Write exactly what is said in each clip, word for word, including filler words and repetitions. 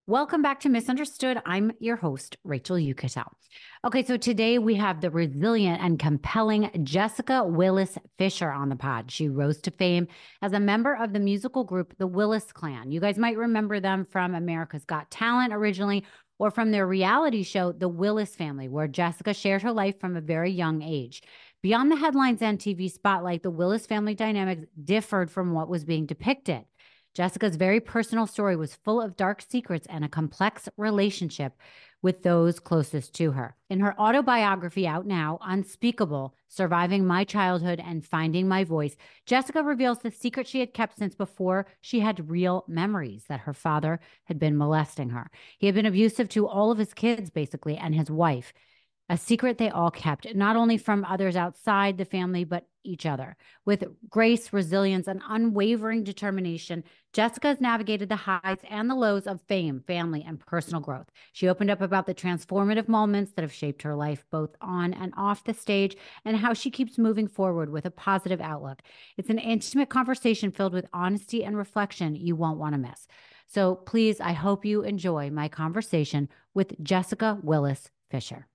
Welcome back to Misunderstood. I'm your host, Rachel Yucatel. Okay, so today we have the resilient and compelling Jessica Willis Fisher on the pod. She rose to fame as a member of the musical group, the Willis Clan. You guys might remember them from America's Got Talent originally, or from their reality show, The Willis Family, where Jessica shared her life from a very young age. Beyond the headlines and T V spotlight, the Willis family dynamics differed from what was being depicted. Jessica's very personal story was full of dark secrets and a complex relationship with those closest to her. In her autobiography out now, Unspeakable, Surviving My Childhood and Finding My Voice, Jessica reveals the secret she had kept since before she had real memories that her father had been molesting her. He had been abusive to all of his kids, basically, and his wife. A secret they all kept, not only from others outside the family, but each other. With grace, resilience, and unwavering determination, Jessica has navigated the highs and the lows of fame, family, and personal growth. She opened up about the transformative moments that have shaped her life, both on and off the stage, and how she keeps moving forward with a positive outlook. It's an intimate conversation filled with honesty and reflection you won't want to miss. So please, I hope you enjoy my conversation with Jessica Willis Fisher.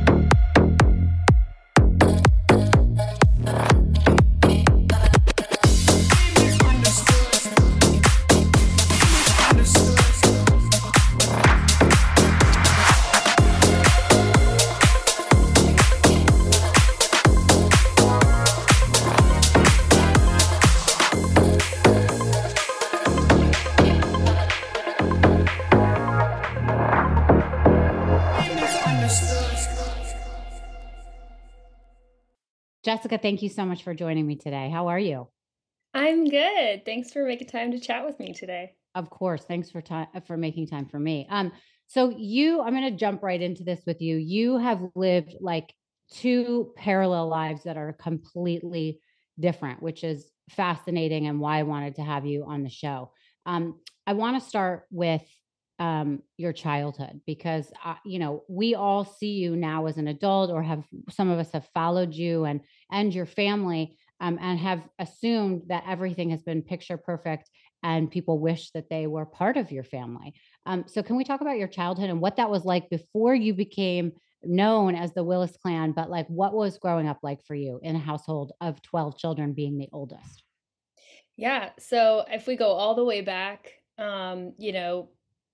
Jessica, thank you so much for joining me today. How are you? I'm good. Thanks for making time to chat with me today. Of course. Thanks for time for making time for me. Um, so you, I'm going to jump right into this with you. You have lived like two parallel lives that are completely different, which is fascinating and why I wanted to have you on the show. Um, I want to start with um, your childhood because uh, you know we all see you now as an adult, or have some of us have followed you and and your family, um, and have assumed that everything has been picture perfect and people wish that they were part of your family. Um, so, can we talk about your childhood and what that was like before you became known as the Willis clan? But like, what was growing up like for you in a household of twelve children, being the oldest? Yeah, so if we go all the way back, um, you know,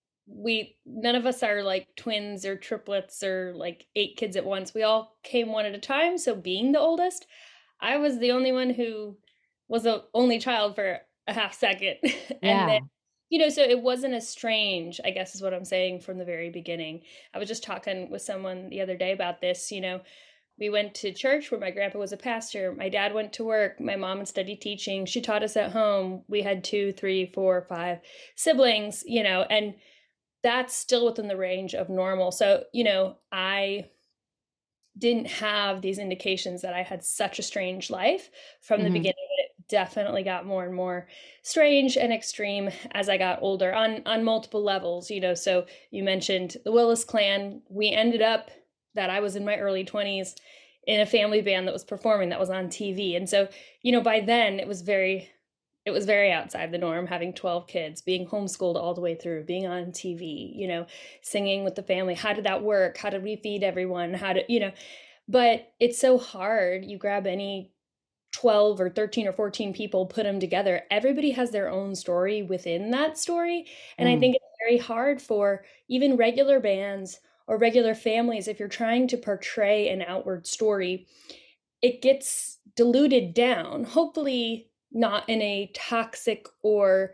we none of us are like twins or triplets or like eight kids at once. We all came one at a time. So being the oldest, I was the only one who was the only child for a half second. And then, Yeah. you know, so it wasn't as strange, I guess is what I'm saying from the very beginning. I was just talking with someone the other day about this, you know, we went to church where my grandpa was a pastor. My dad went to work. My mom studied teaching. She taught us at home. We had two, three, four, five siblings, you know, and that's still within the range of normal. So, you know, I didn't have these indications that I had such a strange life from the Hmm. beginning. It definitely got more and more strange and extreme as I got older on on multiple levels, you know. So you mentioned the Willis clan. We ended up that I was in my early twenties in a family band that was performing that was on T V. And so, you know, by then it was very it was very outside the norm having twelve kids, being homeschooled all the way through, being on T V, you know, singing with the family. How did that work? How did we feed everyone? How did, you know, but it's so hard. You grab any twelve or thirteen or fourteen people, put them together. Everybody has their own story within that story. And I Mm. think it's very hard for even regular bands or regular families, if you're trying to portray an outward story, it gets diluted down, hopefully not in a toxic or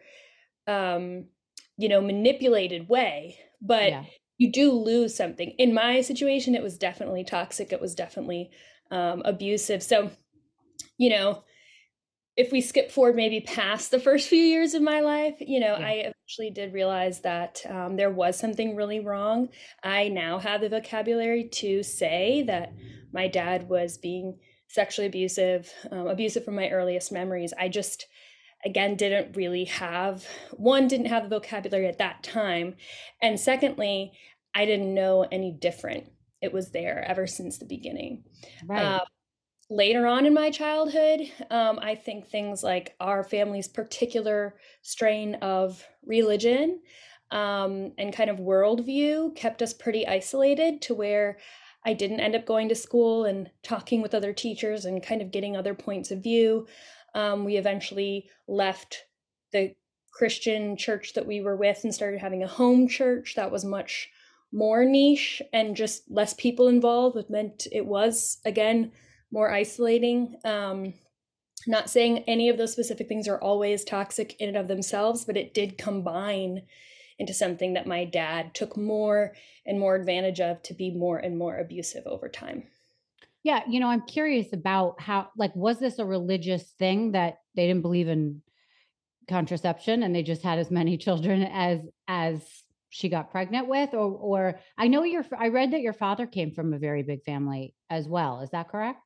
um, you know, manipulated way, but Yeah. you do lose something. In my situation, it was definitely toxic. It was definitely um, abusive. So, you know, if we skip forward maybe past the first few years of my life, you know, Yeah. I eventually did realize that um, there was something really wrong. I now have the vocabulary to say that my dad was being sexually abusive, um, abusive from my earliest memories. I just, again, didn't really have, one, didn't have the vocabulary at that time. And secondly, I didn't know any different. It was there ever since the beginning. Right. Uh, Later on in my childhood, um, I think things like our family's particular strain of religion um, and kind of worldview kept us pretty isolated to where I didn't end up going to school and talking with other teachers and kind of getting other points of view. Um, we eventually left the Christian church that we were with and started having a home church that was much more niche and just less people involved, which meant it was, again, more isolating. Um, not saying any of those specific things are always toxic in and of themselves, but it did combine into something that my dad took more and more advantage of to be more and more abusive over time. Yeah, you know, I'm curious about how, like, was this a religious thing that they didn't believe in contraception and they just had as many children as as she got pregnant with, or or I know your I read that your father came from a very big family as well. Is that correct?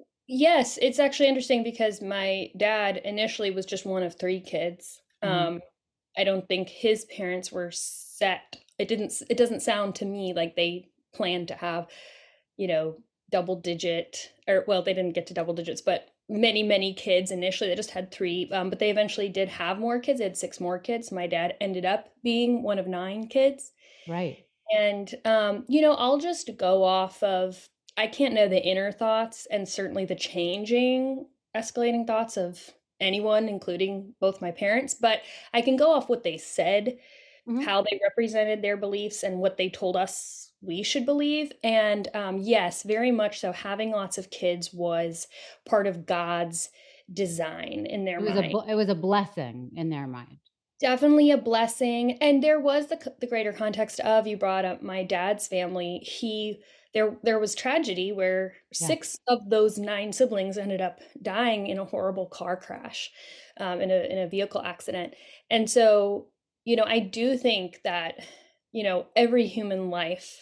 Yes, it's actually interesting because my dad initially was just one of three kids. Mhm. Um, I don't think his parents were set. It didn't. It doesn't sound to me like they planned to have, you know, double digit, or well, they didn't get to double digits, but many, many kids initially. They just had three, um, but they eventually did have more kids. They had six more kids. My dad ended up being one of nine kids. Right. And, um, you know, I'll just go off of, I can't know the inner thoughts and certainly the changing, escalating thoughts of anyone, including both my parents, but I can go off what they said, Mhm. how they represented their beliefs, and what they told us we should believe. And um, yes, very much so, having lots of kids was part of God's design in their It was a mind. bl- it was a blessing in their mind. Definitely a blessing, and there was the c the greater context of, you brought up my dad's family. He there there was tragedy where Yeah. six of those nine siblings ended up dying in a horrible car crash, um, in a in a vehicle accident, and so, you know, I do think that, you know, every human life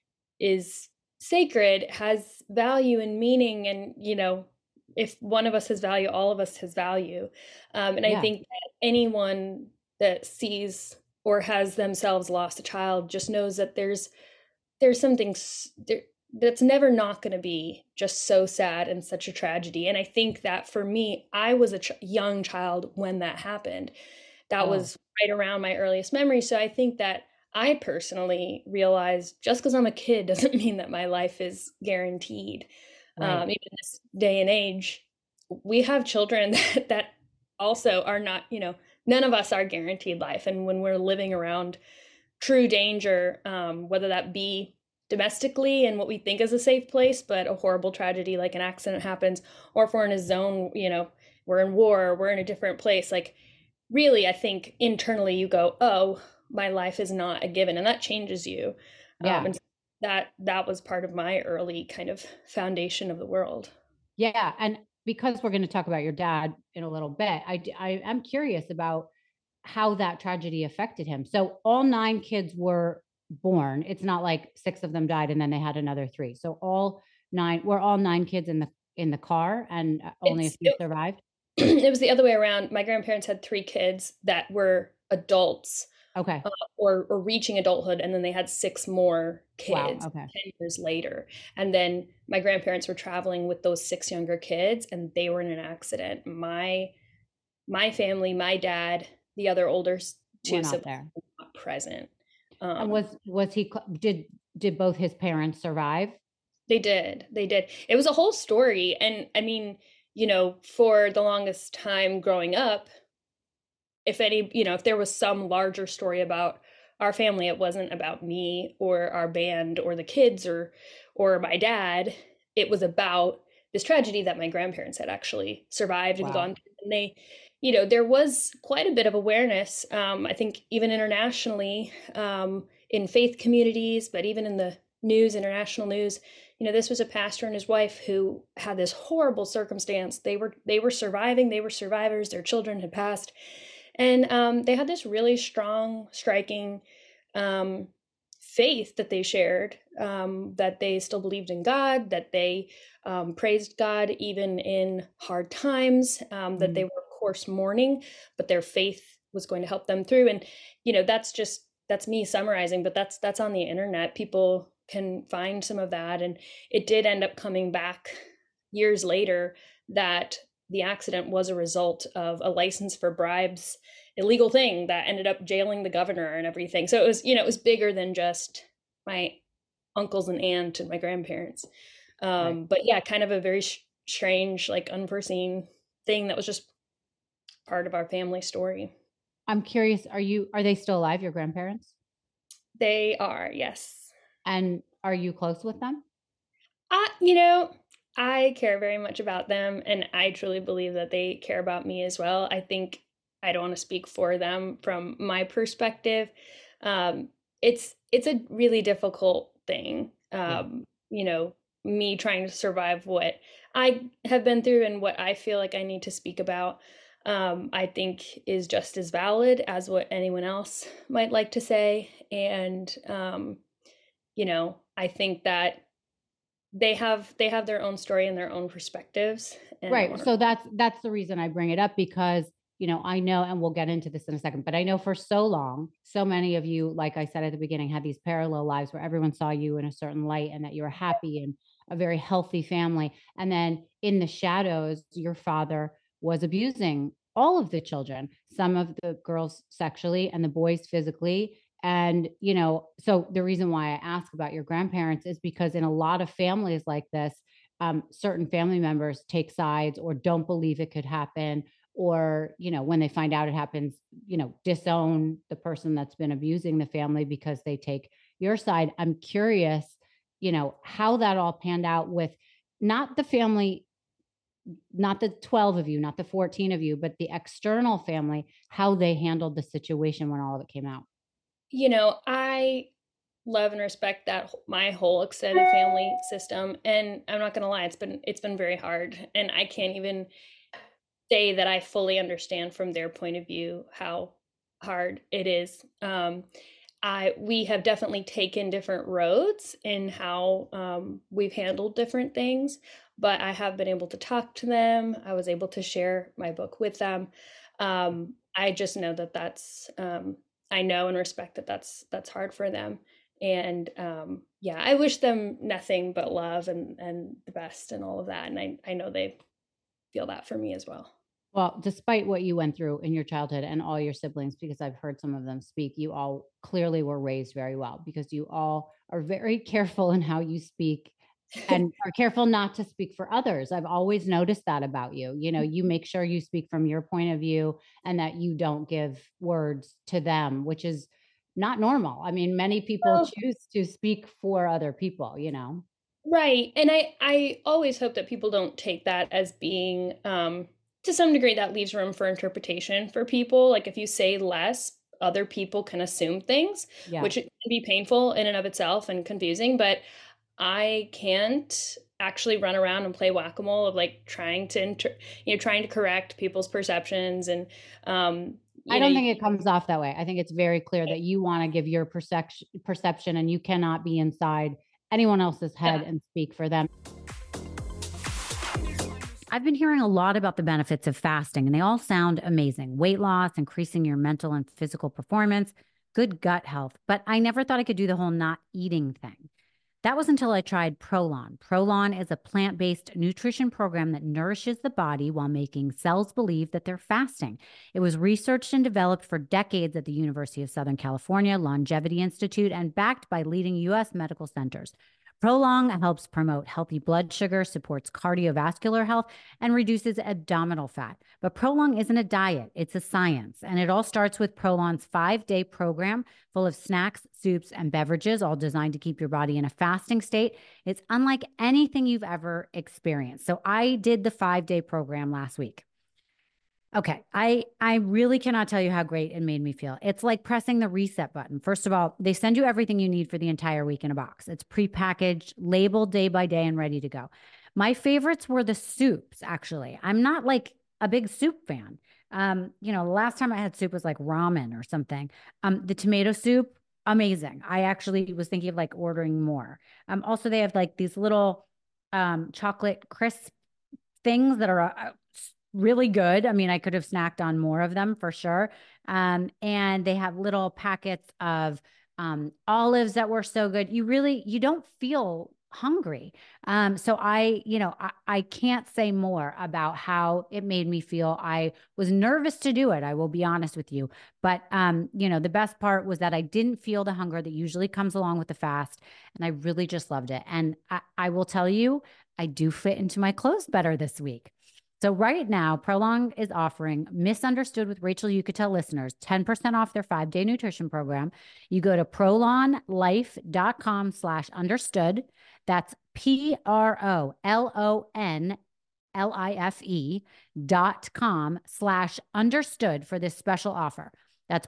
is sacred, has value and meaning, and, you know, if one of us has value, all of us has value. Um, and I Yeah. think that anyone that sees or has themselves lost a child just knows that there's there's something s- there, that's never not going to be just so sad and such a tragedy. And I think that for me, I was a ch- young child when that happened. That Oh, was right around my earliest memory. So I think that I personally realized just because I'm a kid doesn't mean that my life is guaranteed. Um, right. even in this day and age, we have children that, that also are not, you know, none of us are guaranteed life. And when we're living around true danger, um, whether that be domestically in what we think is a safe place, but a horrible tragedy like an accident happens, or if we're in a zone, you know, we're in war, we're in a different place, like really, I think internally you go, oh, my life is not a given, and that changes you. Um, Yeah. and that that was part of my early kind of foundation of the world. Yeah, and because we're going to talk about your dad in a little bit, I d- I am curious about how that tragedy affected him. So all nine kids were born. It's not like six of them died and then they had another three. So all nine were all nine kids in the in the car and uh, only a It's few it, survived. it was the other way around. My grandparents had three kids that were adults, Okay. uh, or or reaching adulthood, and then they had six more Wow. kids Okay. ten years later. And then my grandparents were traveling with those six younger kids, and they were in an accident. My my family, my dad, the other older s- We're two not siblings there. were not present. And Um, was was he cl- did did both his parents survive? they did, they did. It was a whole story, and I mean, you know, for the longest time growing up, if any, you know, if there was some larger story about our family, it wasn't about me or our band or the kids or or my dad. It was about this tragedy that my grandparents had actually survived and Wow. gone through. And they, you know, there was quite a bit of awareness. Um, I think even internationally, um, in faith communities, but even in the news, international news, you know, this was a pastor and his wife who had this horrible circumstance. They were they were surviving. They were survivors. Their children had passed, and um, they had this really strong, striking um, faith that they shared, um, that they still believed in God, that they um, praised God even in hard times, um, that they Mhm. were, of course, mourning, but their faith was going to help them through. And, you know, that's just, that's me summarizing, but that's, that's on the internet. People can find some of that. And it did end up coming back years later that the accident was a result of a license for bribes illegal thing that ended up jailing the governor and everything. So it was, you know, it was bigger than just my uncles and aunt and my grandparents. Um, right. But yeah, kind of a very sh- strange, like unforeseen thing that was just part of our family story. I'm curious, are you, are they still alive, your grandparents? They are, yes. And are you close with them? Uh, you know, I care very much about them, and I truly believe that they care about me as well. I think I don't want to speak for them from my perspective. Um, it's it's a really difficult thing. Um, yeah. You know, me trying to survive what I have been through and what I feel like I need to speak about. Um, I think is just as valid as what anyone else might like to say. And, um, you know, I think that they have, they have their own story and their own perspectives. Right. Wanna... So that's, that's the reason I bring it up, because, you know, I know, and we'll get into this in a second, but I know for so long, so many of you, like I said at the beginning, had these parallel lives where everyone saw you in a certain light and that you were happy and a very healthy family. And then in the shadows, your father was abusing all of the children, some of the girls sexually and the boys physically. And, you know, so the reason why I ask about your grandparents is because in a lot of families like this, um, certain family members take sides or don't believe it could happen, or, you know, when they find out it happens, you know, disown the person that's been abusing the family because they take your side. I'm curious, you know, how that all panned out with not the family, not the twelve of you, not the fourteen of you, but the external family, how they handled the situation when all of it came out. You know, I love and respect that my whole extended family system, and I'm not going to lie, it's been it's been very hard, and I can't even say that I fully understand from their point of view how hard it is. Um, I we have definitely taken different roads in how um, we've handled different things, but I have been able to talk to them. I was able to share my book with them. Um, I just know that that's um, I know and respect that that's that's hard for them. And um, yeah, I wish them nothing but love and and the best and all of that. And I I know they feel that for me as well. Well, despite what you went through in your childhood and all your siblings, because I've heard some of them speak, you all clearly were raised very well, because you all are very careful in how you speak and are careful not to speak for others. I've always noticed that about you. You know, you make sure you speak from your point of view and that you don't give words to them, which is not normal. I mean, many people Well, choose to speak for other people, you know. right. And I I always hope that people don't take that as being um to some degree that leaves room for interpretation for people. Like if you say less, other people can assume things, Yeah. which can be painful in and of itself and confusing, but I can't actually run around and play whack-a-mole of like trying to inter- you know trying to correct people's perceptions. And um you I know don't you, think it comes off that way. I think it's very clear that you want to give your perception perception and you cannot be inside anyone else's head yeah. and speak for them. I've been hearing a lot about the benefits of fasting, and they all sound amazing. Weight loss, increasing your mental and physical performance, good gut health. But I never thought I could do the whole not eating thing. That was until I tried Prolon. Prolon is a plant-based nutrition program that nourishes the body while making cells believe that they're fasting. It was researched and developed for decades at the University of Southern California Longevity Institute and backed by leading U S medical centers. Prolong helps promote healthy blood sugar, supports cardiovascular health, and reduces abdominal fat. But Prolong isn't a diet, it's a science. And it all starts with Prolong's five-day program full of snacks, soups, and beverages, all designed to keep your body in a fasting state. It's unlike anything you've ever experienced. So I did the five-day program last week. Okay, I I really cannot tell you how great it made me feel. It's like pressing the reset button. First of all, they send you everything you need for the entire week in a box. It's prepackaged, labeled day by day, and ready to go. My favorites were the soups, actually. I'm not like a big soup fan. Um, you know, the last time I had soup was like ramen or something. Um, the tomato soup, amazing. I actually was thinking of like ordering more. Um, also, they have like these little um chocolate crisp things that are uh, really good. I mean, I could have snacked on more of them for sure. Um, and they have little packets of um, olives that were so good. You really, you don't feel hungry. Um, so I, you know, I, I can't say more about how it made me feel. I was nervous to do it. I will be honest with you. But, um, you know, the best part was that I didn't feel the hunger that usually comes along with the fast. And I really just loved it. And I, I will tell you, I do fit into my clothes better this week. So right now, Prolong is offering Misunderstood with Rachel Uchitel listeners ten percent off their five-day nutrition program. You go to prolonlife.com slash understood. That's P R O L O N L I F E dot com slash understood for this special offer. That's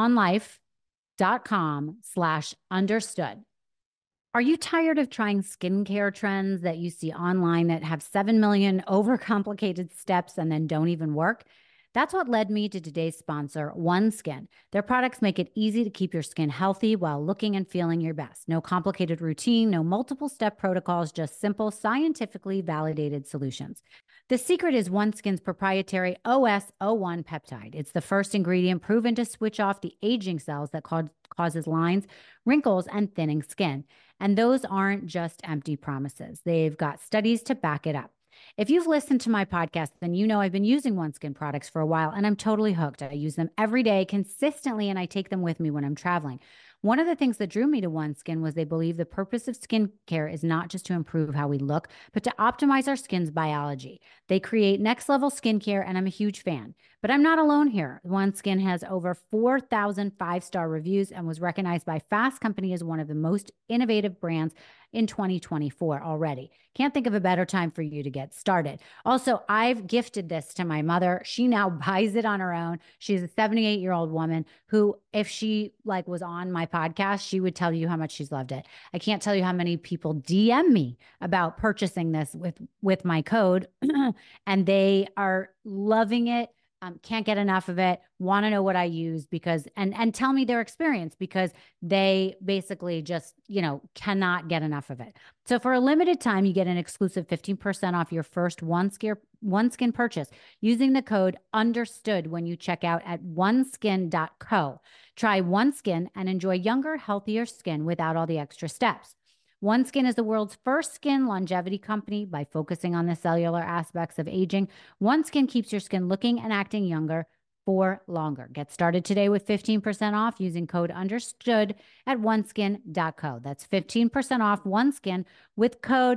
prolonlife.com slash understood. Are you tired of trying skincare trends that you see online that have seven million overcomplicated steps and then don't even work? That's what led me to today's sponsor, OneSkin. Their products make it easy to keep your skin healthy while looking and feeling your best. No complicated routine, no multiple step protocols, just simple, scientifically validated solutions. The secret is OneSkin's proprietary O S zero one peptide. It's the first ingredient proven to switch off the aging cells that cause, causes lines, wrinkles, and thinning skin. And those aren't just empty promises. They've got studies to back it up. If you've listened to my podcast, then you know I've been using OneSkin products for a while, and I'm totally hooked. I use them every day consistently, and I take them with me when I'm traveling. One of the things that drew me to OneSkin was they believe the purpose of skincare is not just to improve how we look, but to optimize our skin's biology. They create next level skincare, and I'm a huge fan. But I'm not alone here. OneSkin has over four thousand five-star reviews and was recognized by Fast Company as one of the most innovative brands in twenty twenty-four already. Can't think of a better time for you to get started. Also, I've gifted this to my mother. She now buys it on her own. She's a seventy-eight-year-old woman who, if she like was on my podcast, she would tell you how much she's loved it. I can't tell you how many people D M me about purchasing this with, with my code, and they are loving it. Um, can't get enough of it, want to know what I use because, and, and tell me their experience because they basically just, you know, cannot get enough of it. So for a limited time, you get an exclusive fifteen percent off your first OneSkin, OneSkin purchase using the code UNDERSTOOD when you check out at oneskin dot co. Try OneSkin and enjoy younger, healthier skin without all the extra steps. OneSkin is the world's first skin longevity company. By focusing on the cellular aspects of aging, OneSkin keeps your skin looking and acting younger for longer. Get started today with fifteen percent off using code UNDERSTOOD at oneskin dot co. That's fifteen percent off OneSkin with code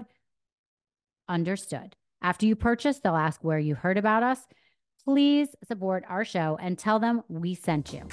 UNDERSTOOD. After you purchase, they'll ask where you heard about us. Please support our show and tell them we sent you.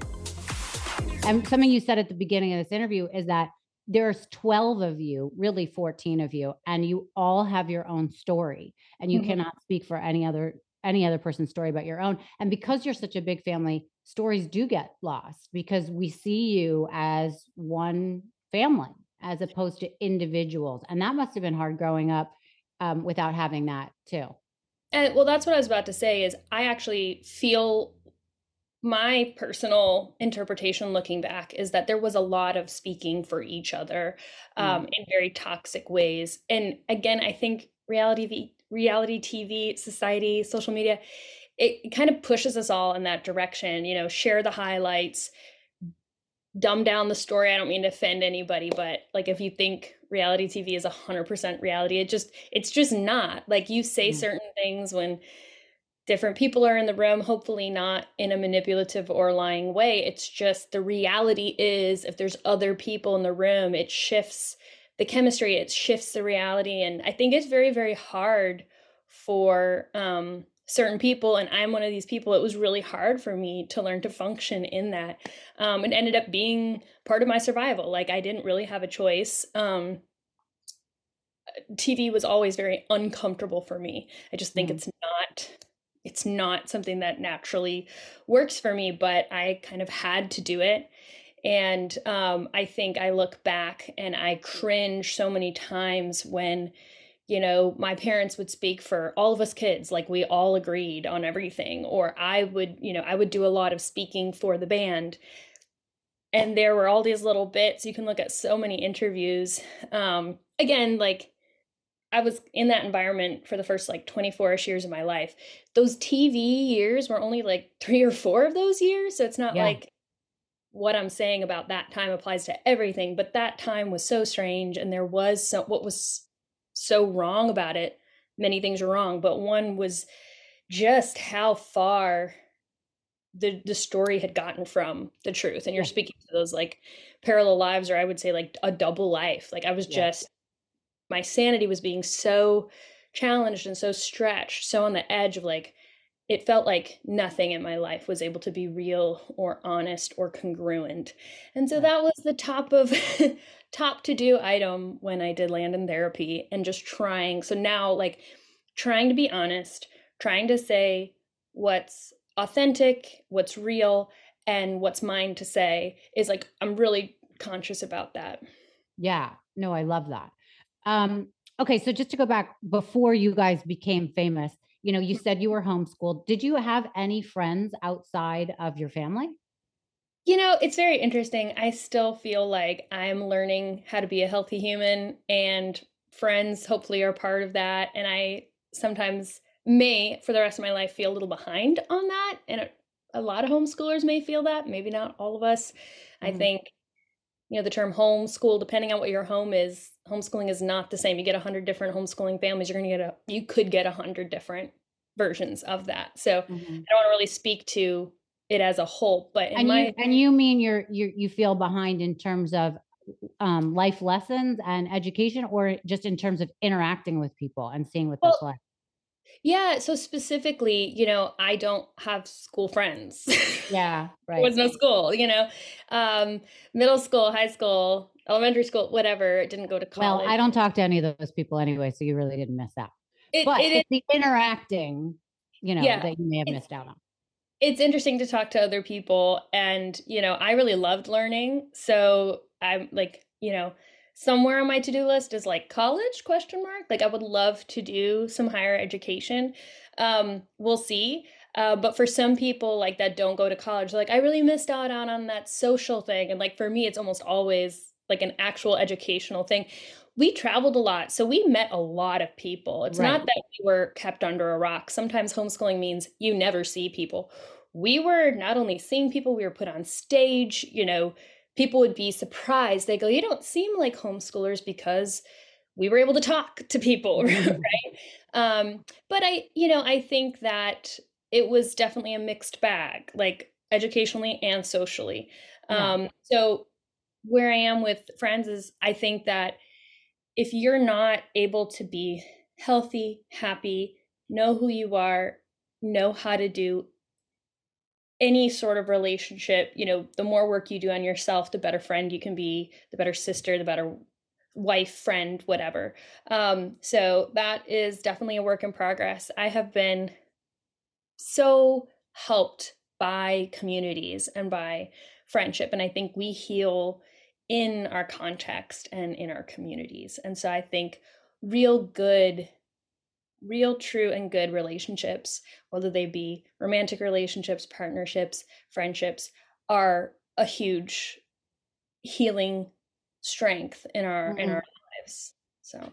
And something you said at the beginning of this interview is that there's twelve of you, really fourteen of you, and you all have your own story, and you mm-hmm. cannot speak for any other any other person's story but your own. And because you're such a big family, stories do get lost because we see you as one family as opposed to individuals. And that must have been hard growing up um, without having that too. And well, that's what I was about to say is I actually feel my personal interpretation looking back is that there was a lot of speaking for each other um, mm. in very toxic ways. And again, I think reality, reality T V, society, social media, it, it kind of pushes us all in that direction, you know, share the highlights, dumb down the story. I don't mean to offend anybody, but like, if you think reality T V is a hundred percent reality, it just, it's just not. Like you say mm. certain things when different people are in the room, hopefully not in a manipulative or lying way. It's just the reality is if there's other people in the room, it shifts the chemistry, it shifts the reality. And I think it's very, very hard for um, certain people. And I'm one of these people. It was really hard for me to learn to function in that. Um, it ended up being part of my survival. Like I didn't really have a choice. Um, T V was always very uncomfortable for me. I just think mm. it's not It's not something that naturally works for me, but I kind of had to do it. And um, I think I look back and I cringe so many times when, you know, my parents would speak for all of us kids, like we all agreed on everything. Or I would, you know, I would do a lot of speaking for the band. And there were all these little bits. You can look at so many interviews. Um, again, like, I was in that environment for the first like twenty-four-ish years of my life. Those T V years were only like three or four of those years. So it's not yeah. like what I'm saying about that time applies to everything, but that time was so strange, and there was so, what was so wrong about it. Many things were wrong, but one was just how far the the story had gotten from the truth. And you're yeah. speaking to those like parallel lives, or I would say like a double life. Like I was yeah. just, my sanity was being so challenged and so stretched, so on the edge of like, it felt like nothing in my life was able to be real or honest or congruent. And so yeah. that was the top of top to do item when I did land in therapy, and just trying. So now like trying to be honest, trying to say what's authentic, what's real, and what's mine to say is like, I'm really conscious about that. Yeah, no, I love that. Um, okay. So just to go back before you guys became famous, you know, you said you were homeschooled. Did you have any friends outside of your family? You know, it's very interesting. I still feel like I'm learning how to be a healthy human, and friends hopefully are part of that. And I sometimes may, for the rest of my life, feel a little behind on that. And a, a lot of homeschoolers may feel that, maybe not all of us. Mm-hmm. I think, you know, the term homeschool, depending on what your home is, homeschooling is not the same. You get a hundred different homeschooling families. You're going to get a, you could get a hundred different versions of that. So mm-hmm. I don't want to really speak to it as a whole, but in and my, you, and you mean you're, you you feel behind in terms of um, life lessons and education, or just in terms of interacting with people and seeing what well, that's like? Yeah. So specifically, you know, I don't have school friends. Yeah. Right. There was no school, you know, um, middle school, high school, elementary school, whatever. It didn't go to college. Well, I don't talk to any of those people anyway, so you really didn't miss out. It, but it, it's the interacting, you know, yeah, that you may have missed out on. It's interesting to talk to other people. And, you know, I really loved learning. So I'm like, you know, somewhere on my to-do list is like college question mark. Like I would love to do some higher education. Um, we'll see. Uh, but for some people like that don't go to college, like I really missed out on, on that social thing. And like, for me, it's almost always like an actual educational thing. We traveled a lot, so we met a lot of people. It's right. not that we were kept under a rock. Sometimes homeschooling means you never see people. We were not only seeing people, we were put on stage, you know, people would be surprised. They go, you don't seem like homeschoolers, because we were able to talk to people, right? Um, but I, you know, I think that it was definitely a mixed bag, like educationally and socially. Yeah. Um, so where I am with friends is I think that if you're not able to be healthy, happy, know who you are, know how to do any sort of relationship, you know, the more work you do on yourself, the better friend you can be, the better sister, the better wife, friend, whatever. Um, so that is definitely a work in progress. I have been so helped by communities and by friendship. And I think we heal in our context and in our communities. And so I think real good real, true, and good relationships, whether they be romantic relationships, partnerships, friendships, are a huge healing strength in our mm-hmm. in our lives. So,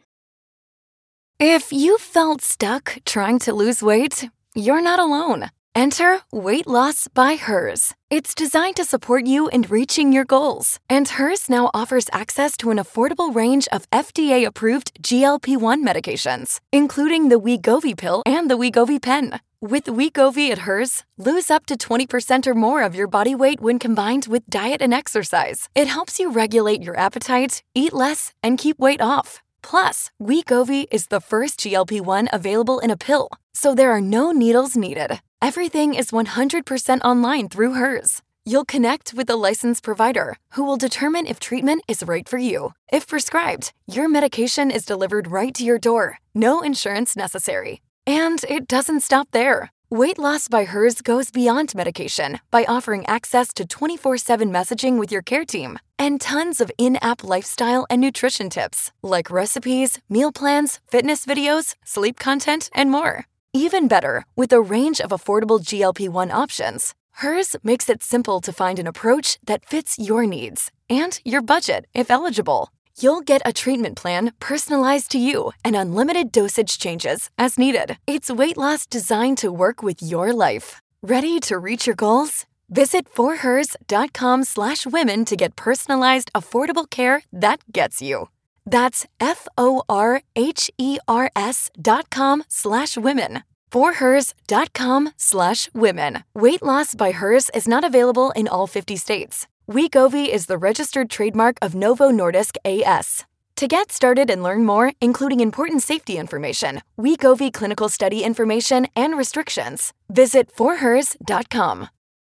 if you felt stuck trying to lose weight, you're not alone. Enter Weight Loss by Hers. It's designed to support you in reaching your goals. And Hers now offers access to an affordable range of F D A-approved G L P one medications, including the Wegovy pill and the Wegovy pen. With Wegovy at Hers, lose up to twenty percent or more of your body weight when combined with diet and exercise. It helps you regulate your appetite, eat less, and keep weight off. Plus, Wegovy is the first G L P one available in a pill, so there are no needles needed. Everything is one hundred percent online through Hers. You'll connect with a licensed provider who will determine if treatment is right for you. If prescribed, your medication is delivered right to your door. No insurance necessary. And it doesn't stop there. Weight Loss by Hers goes beyond medication by offering access to twenty-four seven messaging with your care team and tons of in-app lifestyle and nutrition tips like recipes, meal plans, fitness videos, sleep content, and more. Even better, with a range of affordable G L P one options, Hers makes it simple to find an approach that fits your needs and your budget if eligible. You'll get a treatment plan personalized to you and unlimited dosage changes as needed. It's weight loss designed to work with your life. Ready to reach your goals? Visit forhers.com slash women to get personalized, affordable care that gets you. That's F-O-R-H-E-R-S dot com slash women. forhers.com slash women. Weight loss by Hers is not available in all fifty states. Wegovy is the registered trademark of Novo Nordisk A S. To get started and learn more, including important safety information, Wegovy clinical study information, and restrictions, visit for hers dot com.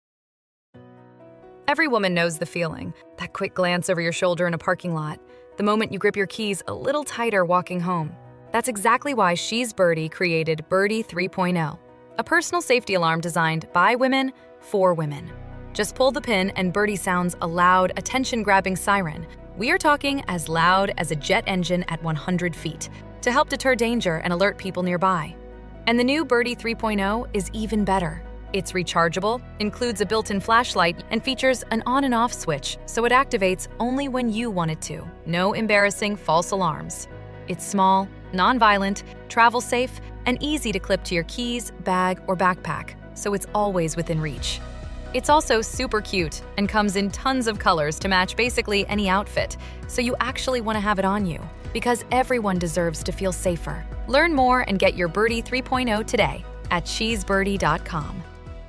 Every woman knows the feeling, that quick glance over your shoulder in a parking lot, the moment you grip your keys a little tighter walking home. That's exactly why She's Birdie created Birdie three point oh, a personal safety alarm designed by women for women. Just pull the pin and Birdie sounds a loud, attention-grabbing siren. We are talking as loud as a jet engine at one hundred feet to help deter danger and alert people nearby. And the new Birdie three point oh is even better. It's rechargeable, includes a built-in flashlight, and features an on and off switch, so it activates only when you want it to. No embarrassing false alarms. It's small, non-violent, travel safe, and easy to clip to your keys, bag, or backpack, so it's always within reach. It's also super cute and comes in tons of colors to match basically any outfit, so you actually want to have it on you, because everyone deserves to feel safer. Learn more and get your Birdie three point oh today at she's birdie dot com.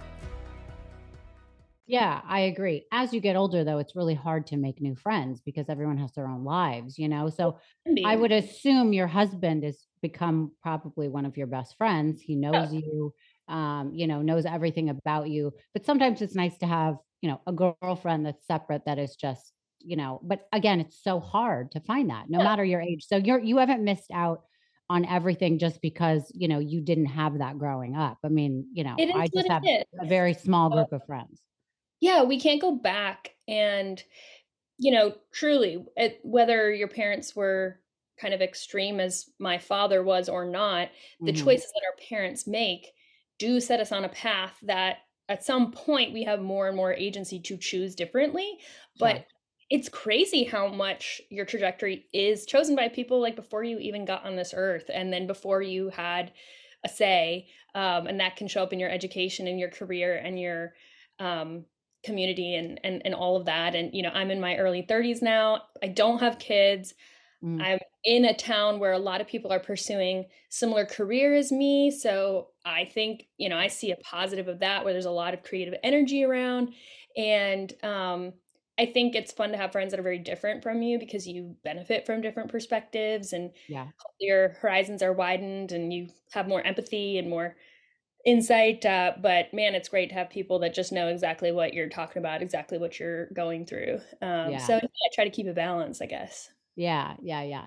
Yeah, I agree. As you get older, though, it's really hard to make new friends because everyone has their own lives, you know? So I would assume your husband has become probably one of your best friends. He knows Yeah. you, um, you know, knows everything about you. But sometimes it's nice to have, you know, a girlfriend that's separate that is just, you know, but again, it's so hard to find that no Yeah. matter your age. So you're, you haven't missed out on everything just because, you know, you didn't have that growing up. I mean, you know, It is I what just have it a is. very small Uh, group of friends. yeah, we can't go back and, you know, truly, it, whether your parents were kind of extreme as my father was or not, the Mhm. choices that our parents make do set us on a path that at some point we have more and more agency to choose differently. Sure. But it's crazy how much your trajectory is chosen by people like before you even got on this earth and then before you had a say. Um, and that can show up in your education and your career and your um, community and, and and all of that. And you know, I'm in my early thirties now. I don't have kids. Mm. I'm in a town where a lot of people are pursuing similar career as me. So I think, you know, I see a positive of that where there's a lot of creative energy around. And um, I think it's fun to have friends that are very different from you because you benefit from different perspectives and Yeah. your horizons are widened and you have more empathy and more insight. Uh, but man, it's great to have people that just know exactly what you're talking about, exactly what you're going through. Um, Yeah. so yeah, I try to keep a balance, I guess. Yeah. Yeah. Yeah.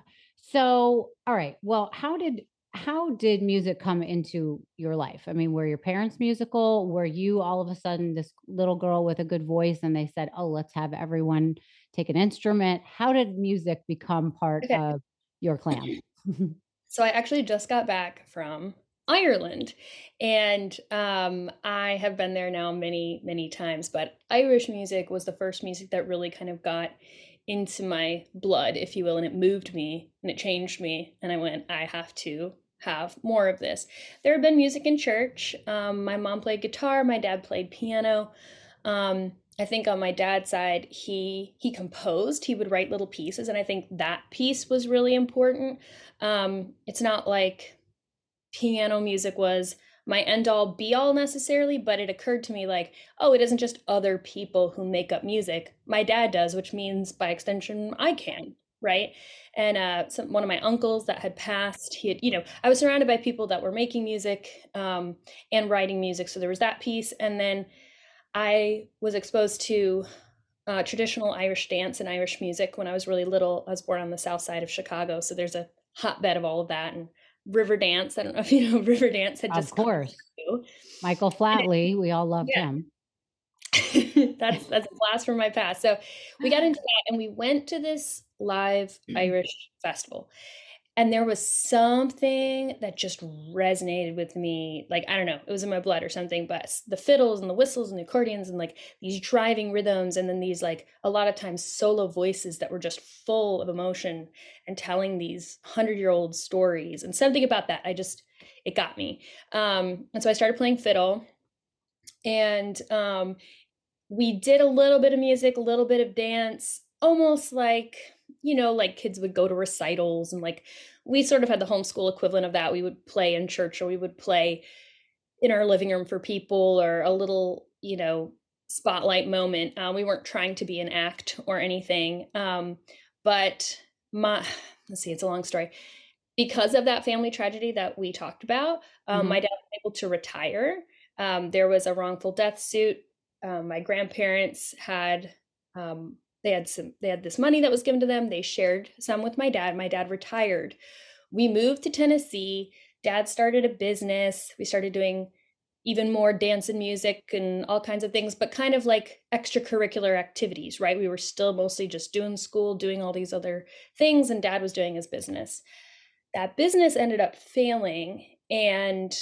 So, all right. Well, how did how did music come into your life? I mean, were your parents musical? Were you all of a sudden this little girl with a good voice and they said, "Oh, let's have everyone take an instrument"? How did music become part Okay. of your clan? So I actually just got back from Ireland and um, I have been there now many, many times. But Irish music was the first music that really kind of got into my blood, if you will, and it moved me and it changed me. And I went, I have to have more of this. There had been music in church. Um, my mom played guitar, my dad played piano. Um, I think on my dad's side, he he composed. He would write little pieces, and I think that piece was really important. Um, it's not like piano music was my end all be all necessarily, but it occurred to me like, oh, it isn't just other people who make up music. My dad does, which means by extension, I can, right? And uh, some, one of my uncles that had passed, he had, you know, I was surrounded by people that were making music um, and writing music. So there was that piece. And then I was exposed to uh, traditional Irish dance and Irish music when I was really little. I was born on the south side of Chicago, so there's a hotbed of all of that. And river dance, I don't know if you know, river dance had Of just come course. through. Michael Flatley, we all loved Yeah, him. that's that's a blast from my past. So we got into that and we went to this live Irish festival. And there was something that just resonated with me. Like, I don't know, it was in my blood or something, but the fiddles and the whistles and the accordions and like these driving rhythms, and then these like a lot of times solo voices that were just full of emotion and telling these hundred year old stories. And something about that, I just, it got me. Um, and so I started playing fiddle. And um, we did a little bit of music, a little bit of dance, almost like, you know, like kids would go to recitals, and like we sort of had the homeschool equivalent of that. We would play in church, or we would play in our living room for people, or a little, you know, spotlight moment. Uh, we weren't trying to be an act or anything. Um, but my, let's see, it's a long story. Because of that family tragedy that we talked about, um, mm-hmm. my dad was able to retire. Um, there was a wrongful death suit. Um, my grandparents had, um, they had some, they had this money that was given to them. They shared some with my dad. My dad retired. We moved to Tennessee. Dad started a business. We started doing even more dance and music and all kinds of things, but kind of like extracurricular activities, right? We were still mostly just doing school, doing all these other things, and Dad was doing his business. That business ended up failing, and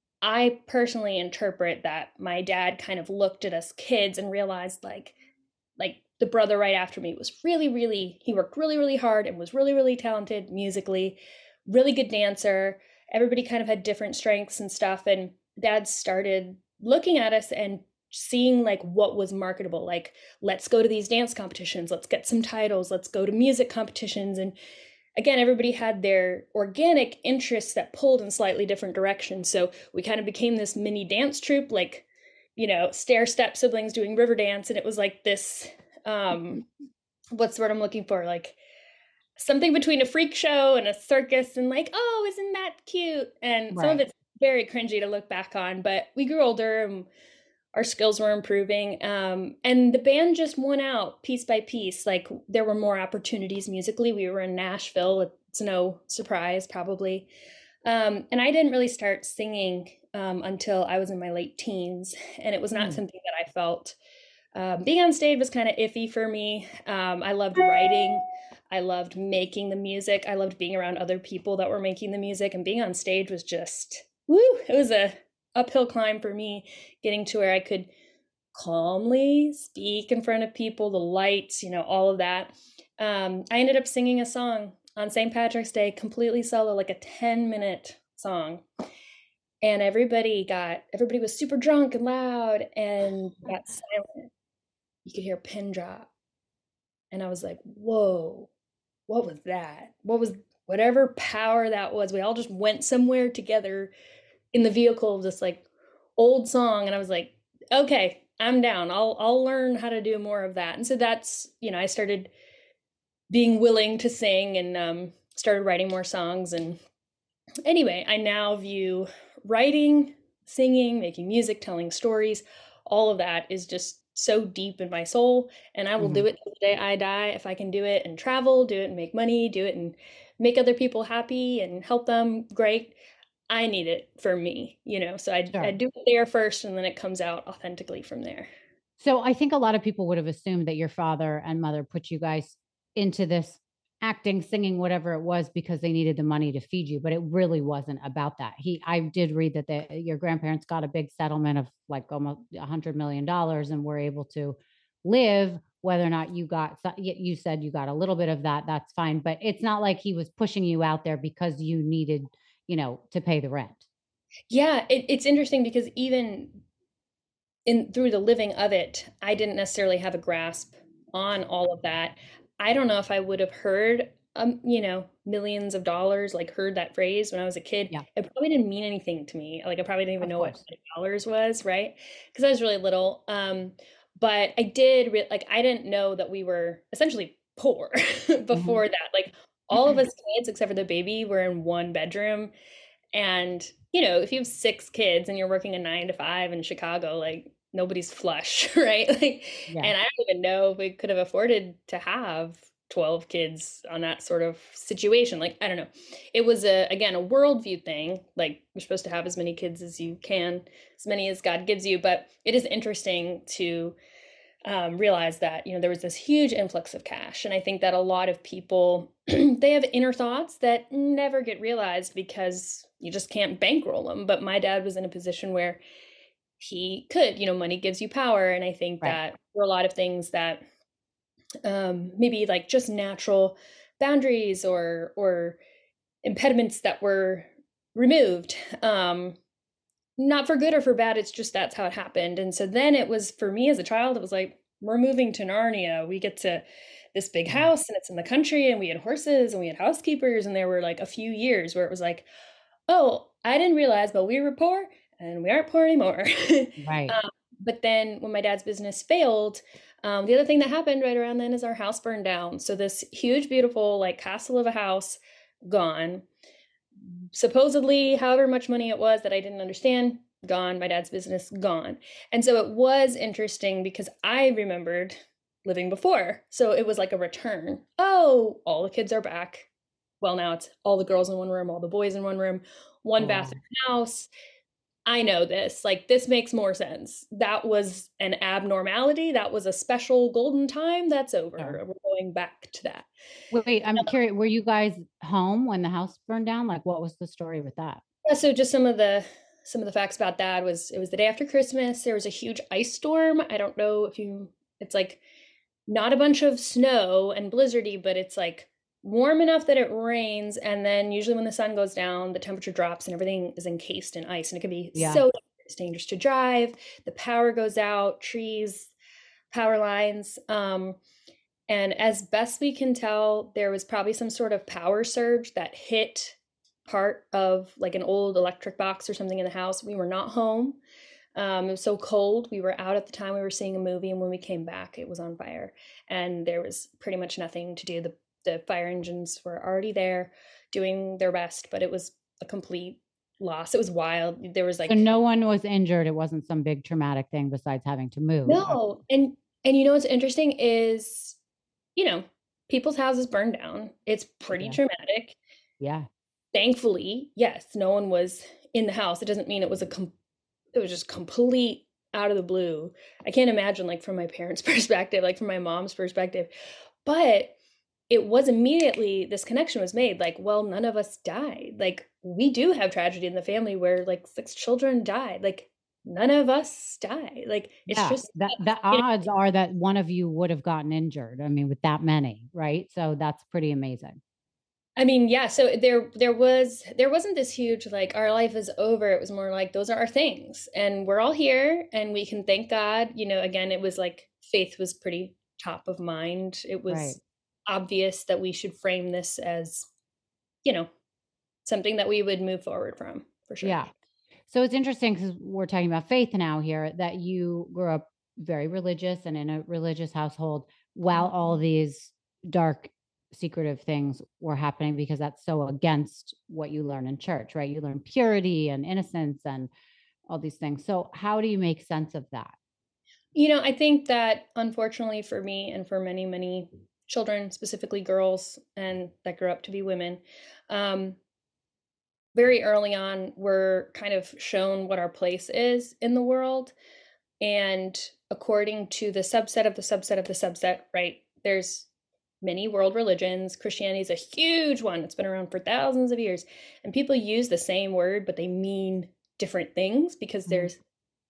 I personally interpret that my dad kind of looked at us kids and realized like, like the brother right after me was really, really, he worked really, really hard and was really, really talented musically, really good dancer. Everybody kind of had different strengths and stuff. And Dad started looking at us and seeing like what was marketable. Like, let's go to these dance competitions. Let's get some titles. Let's go to music competitions. And again, everybody had their organic interests that pulled in slightly different directions. So we kind of became this mini dance troupe, like, you know, stair step siblings doing river dance. And it was like this, um, what's the word I'm looking for? Like something between a freak show and a circus, and like, oh, isn't that cute? And right. Some of it's very cringy to look back on, but we grew older and our skills were improving. Um, and the band just won out piece by piece. Like there were more opportunities musically. We were in Nashville. It's no surprise, probably. Um, and I didn't really start singing um, until I was in my late teens. And it was not mm. something that I felt. Um, being on stage was kind of iffy for me. Um, I loved writing. I loved making the music. I loved being around other people that were making the music, and being on stage was just, woo, it was a uphill climb for me, getting to where I could calmly speak in front of people, the lights, you know, all of that. Um, I ended up singing a song on Saint Patrick's Day, completely solo, like a ten minute song. And everybody got, everybody was super drunk and loud and got silent. You could hear a pin drop. And I was like, whoa, what was that? What was, whatever power that was? We all just went somewhere together in the vehicle of this like old song. And I was like, okay, I'm down. I'll, I'll learn how to do more of that. And so that's, you know, I started being willing to sing and um, started writing more songs. And anyway, I now view writing, singing, making music, telling stories, all of that is just so deep in my soul. And I will mm-hmm. do it till the day I die. If I can do it and travel, do it and make money, do it and make other people happy and help them, great. I need it for me, you know, so I, sure. I do it there first, and then it comes out authentically from there. So I think a lot of people would have assumed that your father and mother put you guys into this acting, singing, whatever it was, because they needed the money to feed you, but it really wasn't about that. He, I did read that the, your grandparents got a big settlement of like almost a hundred million dollars and were able to live. Whether or not you got, you said you got a little bit of that, that's fine. But it's not like he was pushing you out there because you needed, you know, to pay the rent. Yeah, it, it's interesting because even in through the living of it, I didn't necessarily have a grasp on all of that. I don't know if I would have heard, um, you know, millions of dollars, like heard that phrase when I was a kid. Yeah. It probably didn't mean anything to me. Like I probably didn't even of know course. What dollars was, right? Because I was really little. Um, but I did, re- like, I didn't know that we were essentially poor before mm-hmm. that. Like all of us kids, except for the baby, were in one bedroom. And, you know, if you have six kids and you're working a nine to five in Chicago, like nobody's flush, right? Like, yeah. And I don't even know if we could have afforded to have twelve kids on that sort of situation. Like, I don't know. It was a, again, a worldview thing. Like you're supposed to have as many kids as you can, as many as God gives you. But it is interesting to um, realize that, you know, there was this huge influx of cash. And I think that a lot of people, they have inner thoughts that never get realized because you just can't bankroll them. But my dad was in a position where he could, you know, money gives you power. And I think right. that there are a lot of things that um, maybe like just natural boundaries or, or impediments that were removed. Um, not for good or for bad. It's just that's how it happened. And so then it was for me as a child, it was like, we're moving to Narnia. We get to this big house and it's in the country and we had horses and we had housekeepers. And there were like a few years where it was like, oh, I didn't realize, but we were poor and we aren't poor anymore. Right. um, but then when my dad's business failed, um, the other thing that happened right around then is our house burned down. So this huge, beautiful like castle of a house gone. Supposedly, however much money it was that I didn't understand, gone. My dad's business gone. And so it was interesting because I remembered living before. So it was like a return. Oh, all the kids are back. Well, now it's all the girls in one room, all the boys in one room, one Wow. bathroom house. I know this. Like, this makes more sense. That was an abnormality. That was a special golden time. That's over. Sure. We're going back to that. Wait, I'm curious, were you guys home when the house burned down? Like, what was the story with that? Yeah, so just some of the some of the facts about that was it was the day after Christmas. There was a huge ice storm. I don't know if you, it's like not a bunch of snow and blizzardy, but it's like warm enough that it rains. And then usually when the sun goes down, the temperature drops and everything is encased in ice. And it can be Yeah. so it's dangerous to drive. The power goes out, trees, power lines. Um, and as best we can tell, there was probably some sort of power surge that hit part of like an old electric box or something in the house. We were not home. Um, it was so cold. We were out at the time. We were seeing a movie, and when we came back, it was on fire, and there was pretty much nothing to do. The the fire engines were already there, doing their best, but it was a complete loss. It was wild. There was like So no one was injured. It wasn't some big traumatic thing besides having to move. no, and and you know what's interesting is, you know, people's houses burned down. It's pretty Yeah. traumatic. Yeah. Thankfully, yes, no one was in the house. It doesn't mean it was a com- it was just complete out of the blue. I can't imagine, like, from my parents' perspective, like from my mom's perspective, but it was immediately this connection was made. Like, well, none of us died. Like, we do have tragedy in the family where like six children died. Like, none of us died. Like, it's Yeah. just That the you know, odds are that one of you would have gotten injured. I mean, with that many, right? So that's pretty amazing. I mean, yeah, so there there was there wasn't this huge like our life is over. It was more like those are our things and we're all here and we can thank God. You know, again, it was like faith was pretty top of mind. It was Right. obvious that we should frame this as, you know, something that we would move forward from, for sure. Yeah. So it's interesting because we're talking about faith now here, that you grew up very religious and in a religious household while all these dark, secretive things were happening, because that's so against what you learn in church, right? You learn purity and innocence and all these things. So how do you make sense of that? You know, I think that unfortunately for me and for many, many children, specifically girls, and that grew up to be women, um, very early on, we're kind of shown what our place is in the world. And according to the subset of the subset of the subset, right, there's many world religions. Christianity is a huge one. It's been around for thousands of years. And people use the same word, but they mean different things because Mhm. there's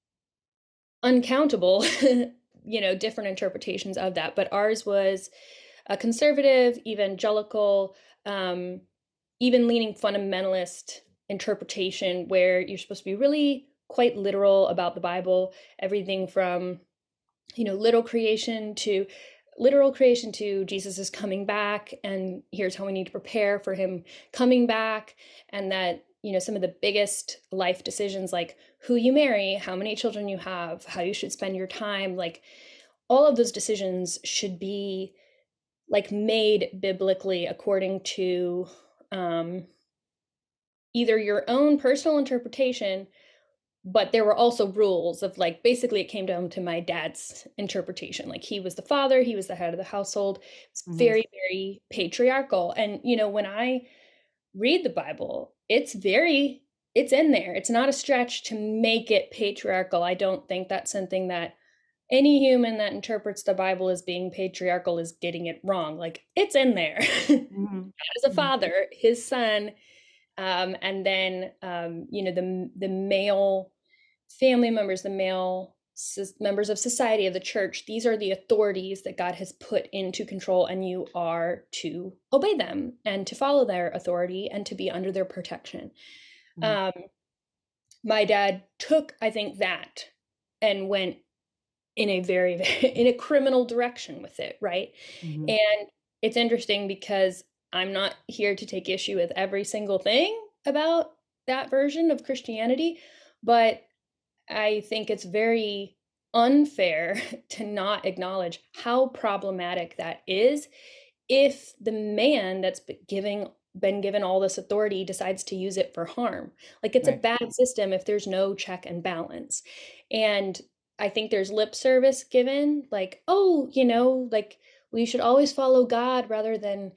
uncountable, you know, different interpretations of that. But ours was a conservative, evangelical, um, even leaning fundamentalist interpretation where you're supposed to be really quite literal about the Bible, everything from, you know, literal creation to literal creation to Jesus is coming back, and here's how we need to prepare for him coming back. And that, you know, some of the biggest life decisions, like who you marry, how many children you have, how you should spend your time, like all of those decisions should be like made biblically according to um, either your own personal interpretation, but there were also rules of like, basically it came down to my dad's interpretation. Like he was the father, he was the head of the household. It's Mhm. very, very patriarchal. And, you know, when I read the Bible, it's very, it's in there. It's not a stretch to make it patriarchal. I don't think that's something that any human that interprets the Bible as being patriarchal is getting it wrong. Like it's in there. Mhm. As a Mhm. father, his son, um, and then um, you know the the male family members, the male sis- members of society, of the church. These are the authorities that God has put into control, and you are to obey them and to follow their authority and to be under their protection. Mhm. Um, my dad took, I think, that and went in a very, in a criminal direction with it, right? Mhm. And it's interesting because I'm not here to take issue with every single thing about that version of Christianity, but I think it's very unfair to not acknowledge how problematic that is if the man that's be- giving been given all this authority decides to use it for harm. Like it's a Right. bad system if there's no check and balance. And I think there's lip service given, like, oh, you know, like we should always follow God rather than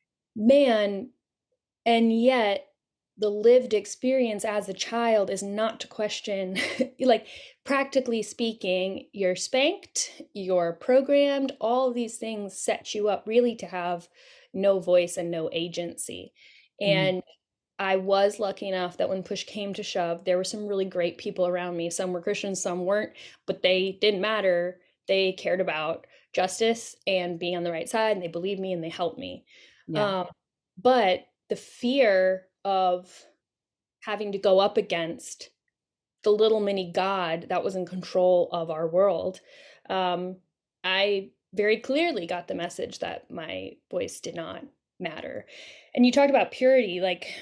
man. And yet the lived experience as a child is not to question, like practically speaking, you're spanked, you're programmed, all of these things set you up really to have no voice and no agency. Mhm. And I was lucky enough that when push came to shove, there were some really great people around me. Some were Christians, some weren't, but they didn't matter. They cared about justice and being on the right side, and they believed me and they helped me. Yeah. Um, but the fear of having to go up against the little mini God that was in control of our world, um, I very clearly got the message that my voice did not matter. And you talked about purity, like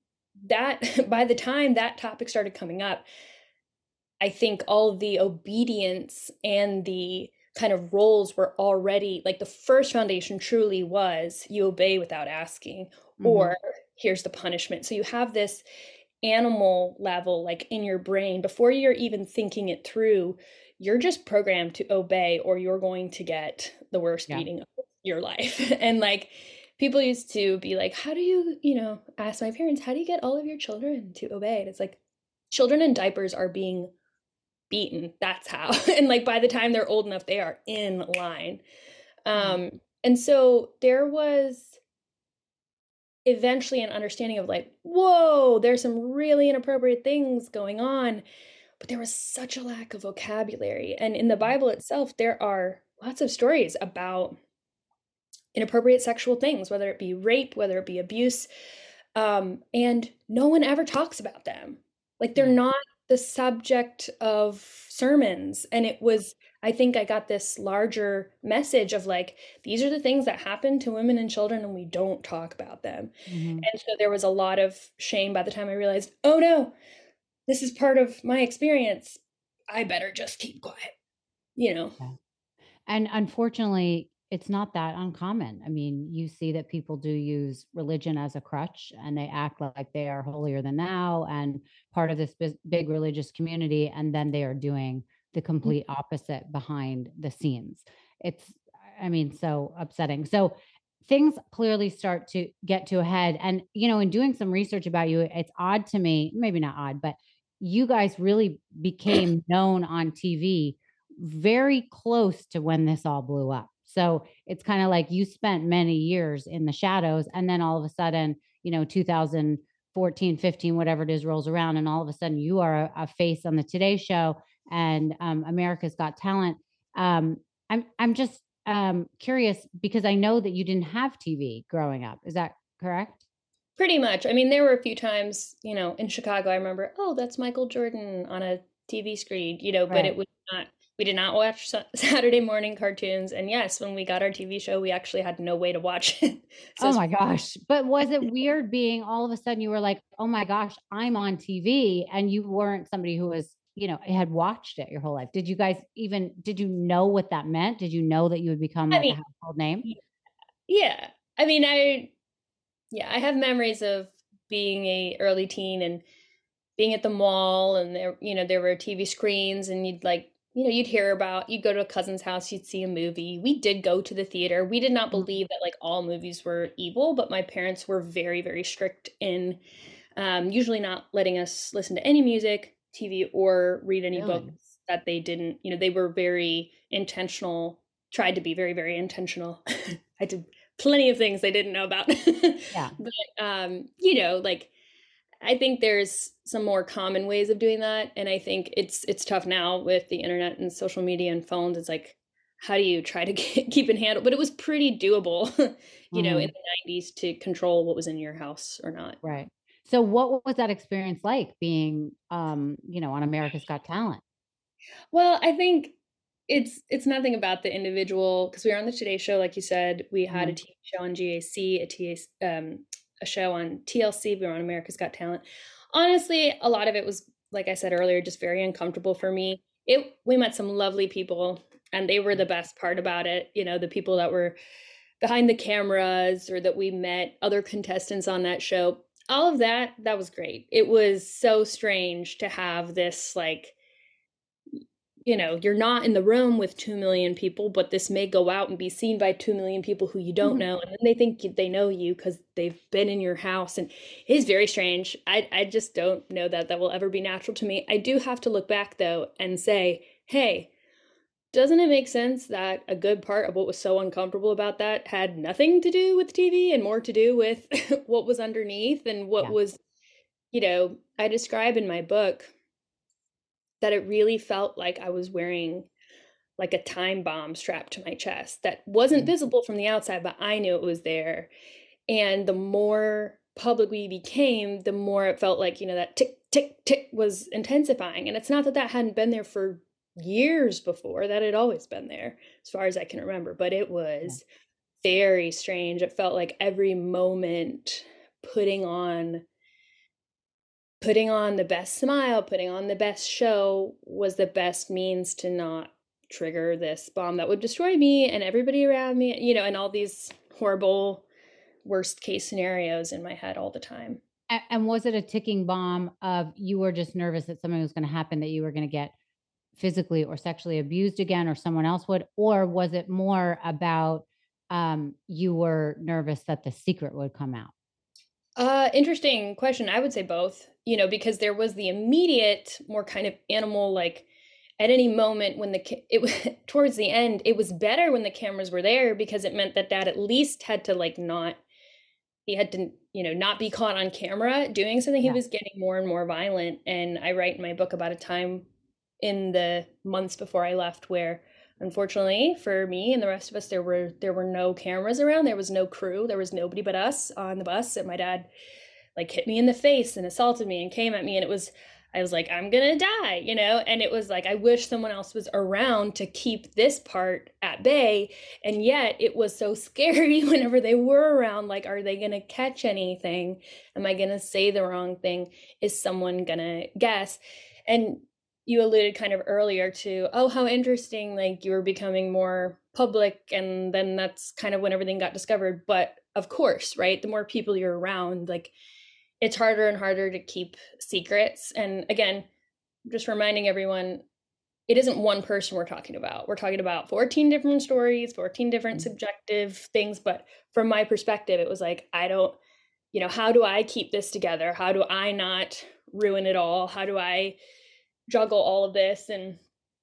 that, by the time that topic started coming up, I think all of the obedience and the kind of roles were already, like the first foundation truly was you obey without asking, or Mhm. here's the punishment. So you have this animal level, like in your brain, before you're even thinking it through, you're just programmed to obey, or you're going to get the worst Yeah. beating of your life. And like people used to be like, how do you, you know, ask my parents, how do you get all of your children to obey? And it's like, children in diapers are being beaten. That's how. And like by the time they're old enough, they are in line. Um, and so there was eventually an understanding of like, whoa, there's some really inappropriate things going on. But there was such a lack of vocabulary. And in the Bible itself, there are lots of stories about inappropriate sexual things, whether it be rape, whether it be abuse. Um, and no one ever talks about them. Like they're Yeah. not the subject of sermons. And it was, I think I got this larger message of like, these are the things that happen to women and children, and we don't talk about them. Mhm. And so there was a lot of shame by the time I realized, oh no, this is part of my experience. I better just keep quiet, you know? Yeah. And unfortunately, it's not that uncommon. I mean, you see that people do use religion as a crutch and they act like they are holier than thou and part of this bis- big religious community. And then they are doing the complete opposite behind the scenes. It's, I mean, so upsetting. So things clearly start to get to a head. And, you know, in doing some research about you, it's odd to me, maybe not odd, but you guys really became known on T V very close to when this all blew up. So it's kind of like you spent many years in the shadows and then all of a sudden, you know, two thousand fourteen, fifteen, whatever it is rolls around and all of a sudden you are a, a face on the Today Show and um, America's Got Talent. Um, I'm I'm just um, curious because I know that you didn't have T V growing up. Is that correct? Pretty much. I mean, there were a few times, you know, in Chicago, I remember, oh, that's Michael Jordan on a T V screen, you know, but it Right. was not, we did not watch Sa- Saturday morning cartoons. And yes, when we got our T V show, we actually had no way to watch it. So Oh it's my gosh. But was it weird being all of a sudden you were like, "Oh my gosh, I'm on T V," and you weren't somebody who was, you know, had watched it your whole life? Did you guys even did you know what that meant? Did you know that you would become I like mean, a household name? y- yeah. I mean, I, yeah, I have memories of being a early teen and being at the mall, and there, you know, there were T V screens, and you'd like, you know, you'd hear about, you'd go to a cousin's house, you'd see a movie. We did go to the theater. We did not Mhm. believe that like all movies were evil, but my parents were very, very strict in um, usually not letting us listen to any music, T V, or read any books Really? that they didn't, you know, they were very intentional, tried to be very, very intentional. I did plenty of things they didn't know about. Yeah. But, um, you know, like, I think there's some more common ways of doing that, and I think it's it's tough now with the internet and social media and phones. It's like, how do you try to get, keep in handle? But it was pretty doable, you know, in Mhm. the nineties to control what was in your house or not. Right. So what was that experience like being, um, you know, on America's Got Talent? Well, I think it's it's nothing about the individual because we were on the Today Show, like you said. We had a Mhm. T V show on G A C, a T A, um, a show on T L C. We were on America's Got Talent. Honestly, a lot of it was, like I said earlier, just very uncomfortable for me. It we met some lovely people, and they were the best part about it. You know, the people that were behind the cameras or that we met, other contestants on that show. All of that, that was great. It was so strange to have this like you know, you're not in the room with two million people, but this may go out and be seen by two million people who you don't Mhm. know. And then they think they know you because they've been in your house. And it is very strange. I, I just don't know that that will ever be natural to me. I do have to look back, though, and say, hey, doesn't it make sense that a good part of what was so uncomfortable about that had nothing to do with T V and more to do with what was underneath and what Yeah. was, you know, I describe in my book that it really felt like I was wearing like a time bomb strapped to my chest that wasn't Mhm. visible from the outside, but I knew it was there. And the more public we became, the more it felt like, you know, that tick, tick, tick was intensifying. And it's not that that hadn't been there for years before, that had always been there, as far as I can remember. But it Yeah. was very strange. It felt like every moment putting on putting on the best smile, putting on the best show was the best means to not trigger this bomb that would destroy me and everybody around me, you know, and all these horrible worst case scenarios in my head all the time. A- And was it a ticking bomb of you were just nervous that something was going to happen, that you were going to get physically or sexually abused again, or someone else would? Or was it more about um, you were nervous that the secret would come out? Uh, interesting question. I would say both, you know, because there was the immediate, more kind of animal, like at any moment when the, ca- it was towards the end, it was better when the cameras were there because it meant that dad at least had to like not he had to, you know, not be caught on camera doing something. He Yeah. was getting more and more violent. And I write in my book about a time in the months before I left where unfortunately for me and the rest of us, there were there were no cameras around. There was no crew. There was nobody but us on the bus. And my dad like hit me in the face and assaulted me and came at me. And it was I was like, I'm gonna die, you know? And it was like, I wish someone else was around to keep this part at bay. And yet it was so scary whenever they were around. Like, are they gonna catch anything? Am I gonna say the wrong thing? Is someone gonna guess? And you alluded kind of earlier to, oh, how interesting, like you were becoming more public. And then that's kind of when everything got discovered. But of course, right? The more people you're around, like, it's harder and harder to keep secrets. And again, just reminding everyone, it isn't one person we're talking about. We're talking about fourteen different stories, fourteen different Mhm. subjective things. But from my perspective, it was like, I don't, you know, how do I keep this together? How do I not ruin it all? How do I juggle all of this? And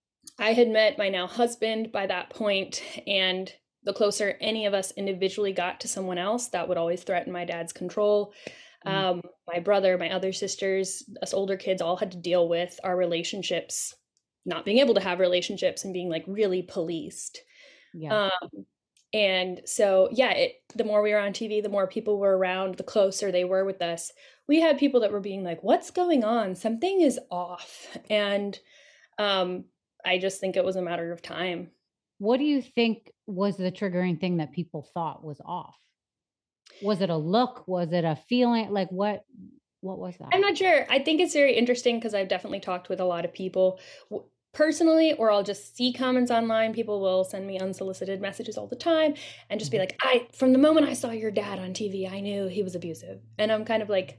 I had met my now husband by that point, and the closer any of us individually got to someone else, that would always threaten my dad's control. Mhm. Um, my brother, my other sisters, us older kids all had to deal with our relationships, not being able to have relationships and being like really policed. Yeah. Um, and so, yeah, it, the more we were on T V, the more people were around, the closer they were with us. We had people that were being like, what's going on? Something is off. And um, I just think it was a matter of time. What do you think was the triggering thing that people thought was off? Was it a look? Was it a feeling? Like what what was that? I'm not sure. I think it's very interesting because I've definitely talked with a lot of people w- personally, or I'll just see comments online. People will send me unsolicited messages all the time and just be Mhm. like, I, from the moment I saw your dad on T V, I knew he was abusive. And I'm kind of like,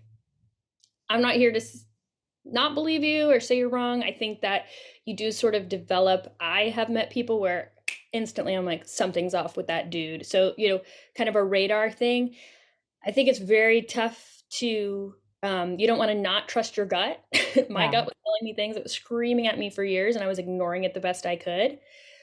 I'm not here to s- not believe you or say you're wrong. I think that you do sort of develop. I have met people where instantly I'm like, something's off with that dude. So, you know, kind of a radar thing. I think it's very tough to, um, you don't want to not trust your gut. My Yeah. gut was telling me things. It was screaming at me for years and I was ignoring it the best I could.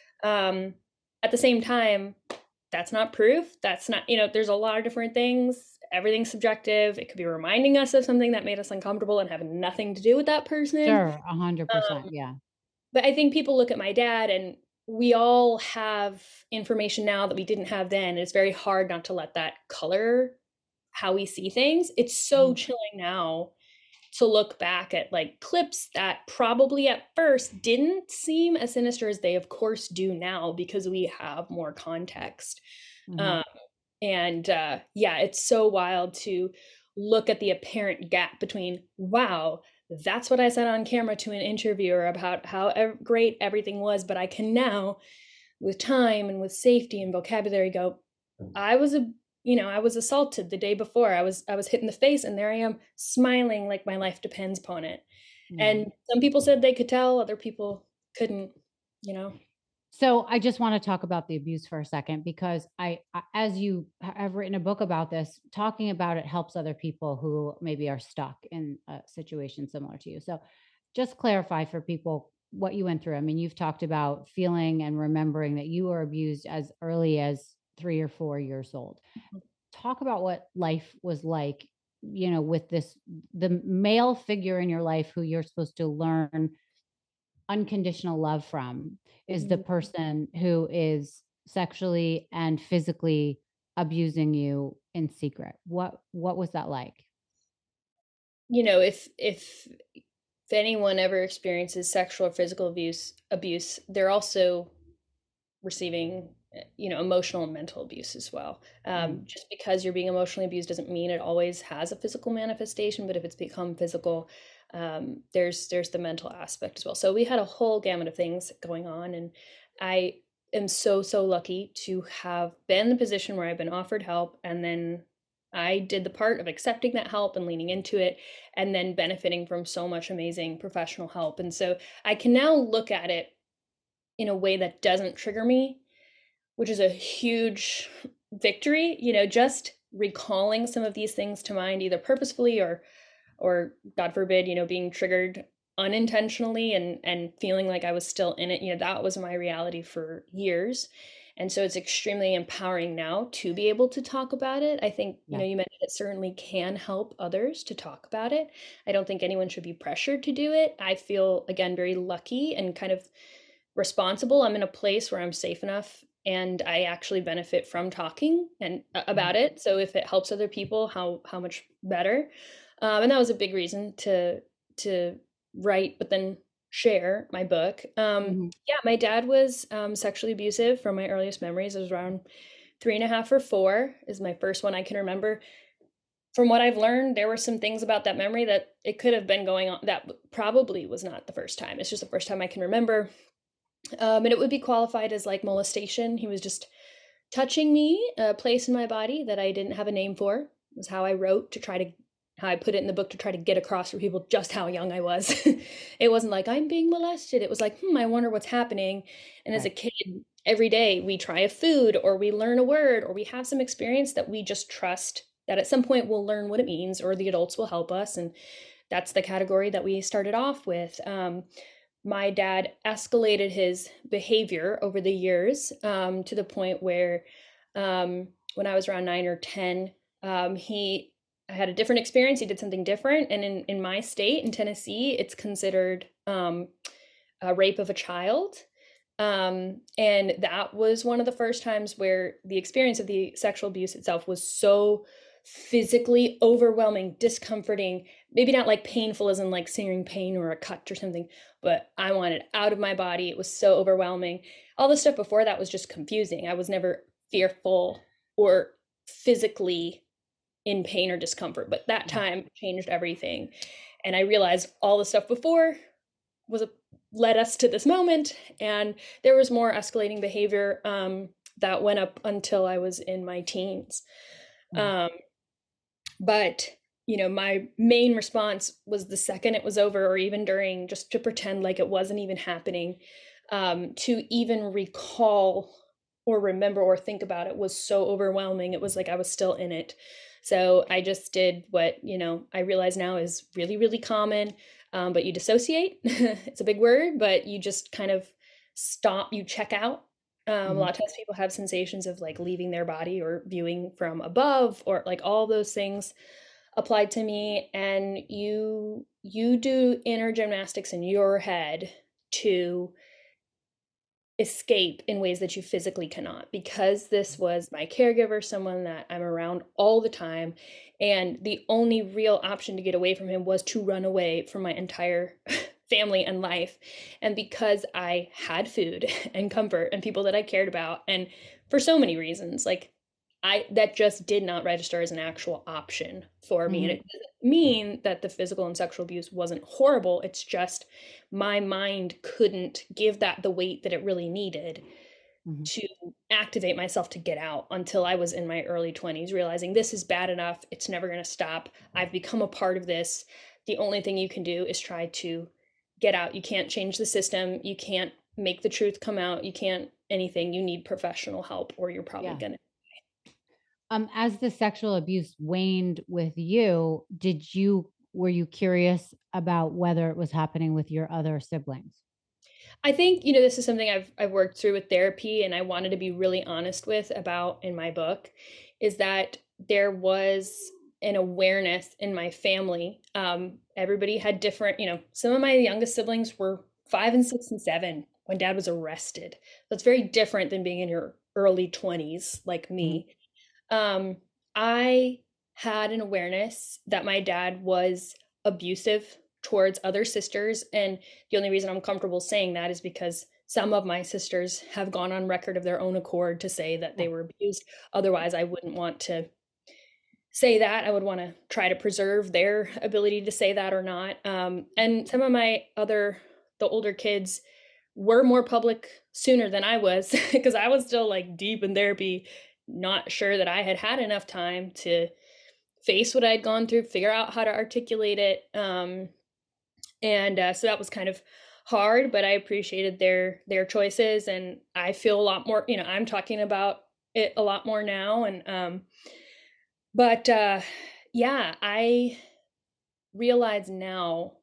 Um, at the same time, that's not proof. That's not, you know, there's a lot of different things. Everything's subjective. It could be reminding us of something that made us uncomfortable and have nothing to do with that person. Sure, one hundred percent. Um, Yeah. but I think people look at my dad and we all have information now that we didn't have then. It's very hard not to let that color how we see things. It's so Mm-hmm. chilling now to look back at like clips that probably at first didn't seem as sinister as they of course do now because we have more context. Mm-hmm. Um, and uh, yeah, it's so wild to look at the apparent gap between, wow, that's what I said on camera to an interviewer about how ev- great everything was, but I can now, with time and with safety and vocabulary, go, I was a you know, I was assaulted the day before. I was I was hit in the face, and there I am smiling like my life depends upon it. Yeah. And some people said they could tell, other people couldn't, you know. So I just want to talk about the abuse for a second, because I, I- as you ha- have written a book about this, talking about it helps other people who maybe are stuck in a situation similar to you. So just clarify for people what you went through. I mean, you've talked about feeling and remembering that you were abused as early as three or four years old. Talk about what life was like, you know, with this, the male figure in your life who you're supposed to learn unconditional love from is the Mhm. person who is sexually and physically abusing you in secret. What what was that like? You know, if if if anyone ever experiences sexual or physical abuse abuse, they're also receiving eh, you know, emotional and mental abuse as well. Um, Mm. just because you're being emotionally abused doesn't mean it always has a physical manifestation, but if it's become physical, um, there's there's the mental aspect as well. So we had a whole gamut of things going on, and I am so so lucky to have been in the position where I've been offered help, and then I did the part of accepting that help and leaning into it, and then benefiting from so much amazing professional help. And so I can now look at it in a way that doesn't trigger me, which is a huge victory. You know, just recalling some of these things to mind, either purposefully or, or God forbid, you know, being triggered unintentionally and and feeling like I was still in it. You know, that was my reality for years. And so it's extremely empowering now to be able to talk about it. I think, you Yeah. know, you mentioned it certainly can help others to talk about it. I don't think anyone should be pressured to do it. I feel, again, very lucky and kind of responsible. I'm in a place where I'm safe enough and I actually benefit from talking and uh, about it. So if it helps other people, how how much better. Um, and that was a big reason to to write, but then share my book. Um, Mm-hmm. yeah, my dad was um, sexually abusive from my earliest memories. I was around three and a half or four is my first one I can remember. From what I've learned, there were some things about that memory that it could have been going on. That probably was not the first time. It's just the first time I can remember. Um, and it would be qualified as like molestation. He was just touching me, a place in my body that I didn't have a name for, was how I wrote to try to, how I put it in the book to try to get across for people just how young I was. It wasn't like, I'm being molested. It was like, hmm, I wonder what's happening. And as a Right. kid, every day we try a food or we learn a word or we have some experience that we just trust that at some point we'll learn what it means or the adults will help us. And that's the category that we started off with. Um, my dad escalated his behavior over the years um, to the point where um, when I was around nine or ten, um, he had a different experience. He did something different. And in, in my state, in Tennessee, it's considered um, a rape of a child. Um, and that was one of the first times where the experience of the sexual abuse itself was so physically overwhelming, discomforting, maybe not like painful as in like searing pain or a cut or something, but I wanted out of my body. It was so overwhelming. All the stuff before that was just confusing. I was never fearful or physically in pain or discomfort, but that Yeah. time changed everything. And I realized all the stuff before was a, led us to this moment, and there was more escalating behavior um, that went up until I was in my teens. Mm. Um, but you know, my main response was the second it was over, or even during, just to pretend like it wasn't even happening. Um, to even recall or remember or think about it was so overwhelming. It was like I was still in it. So I just did what, you know, I realize now is really, really common. Um, but you dissociate. It's a big word, but you just kind of stop, you check out. Um, Mm-hmm. A lot of times people have sensations of like leaving their body or viewing from above, or like all those things applied to me. And you you do inner gymnastics in your head to escape in ways that you physically cannot, because this was my caregiver, someone that I'm around all the time. And the only real option to get away from him was to run away from my entire family and life. And because I had food and comfort and people that I cared about, and for so many reasons, like I, that just did not register as an actual option for me. Mm-hmm. And it doesn't mean that the physical and sexual abuse wasn't horrible. It's just my mind couldn't give that the weight that it really needed mm-hmm. to activate myself to get out until I was in my early twenties, realizing this is bad enough. It's never going to stop. I've become a part of this. The only thing you can do is try to get out. You can't change the system. You can't make the truth come out. You can't anything. You need professional help, or you're probably yeah. going to. Um, as the sexual abuse waned with you, did you, were you curious about whether it was happening with your other siblings? I think, you know, this is something I've, I've worked through with therapy, and I wanted to be really honest with about in my book, is that there was an awareness in my family. Um, everybody had different, you know, some of my youngest siblings were five and six and seven when dad was arrested. That's very different than being in your early twenties, like me. Mm-hmm. Um, I had an awareness that my dad was abusive towards other sisters. And the only reason I'm comfortable saying that is because some of my sisters have gone on record of their own accord to say that they were abused. Otherwise, I wouldn't want to say that. I would want to try to preserve their ability to say that or not. Um, and some of my other, the older kids were more public sooner than I was, because I was still like deep in therapy, not sure that I had had enough time to face what I'd gone through, figure out how to articulate it. Um, and uh, so that was kind of hard, but I appreciated their their choices. And I feel a lot more, you know, I'm talking about it a lot more now. And um, but uh, yeah, I realize now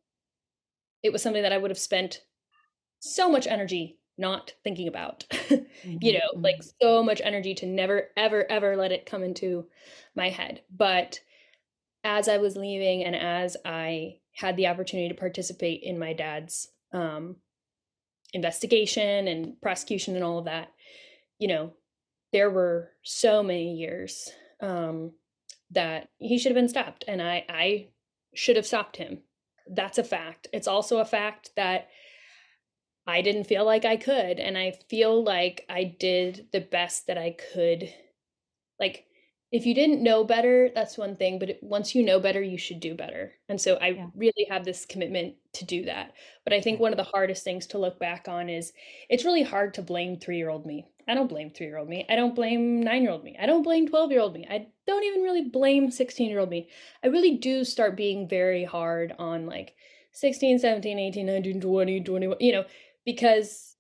it was something that I would have spent so much energy not thinking about, mm-hmm. you know, mm-hmm. like so much energy to never, ever, ever let it come into my head. But as I was leaving, and as I had the opportunity to participate in my dad's um, investigation and prosecution and all of that, you know, there were so many years um, that he should have been stopped, and I, I should have stopped him. That's a fact. It's also a fact that I didn't feel like I could. And I feel like I did the best that I could. Like, if you didn't know better, that's one thing. But once you know better, you should do better. And so I yeah. really have this commitment to do that. But I think one of the hardest things to look back on is it's really hard to blame three-year-old me. I don't blame three-year-old me. I don't blame nine-year-old me. I don't blame twelve-year-old me. I don't even really blame sixteen-year-old me. I really do start being very hard on like sixteen, seventeen, eighteen, nineteen, twenty, twenty-one, you know, because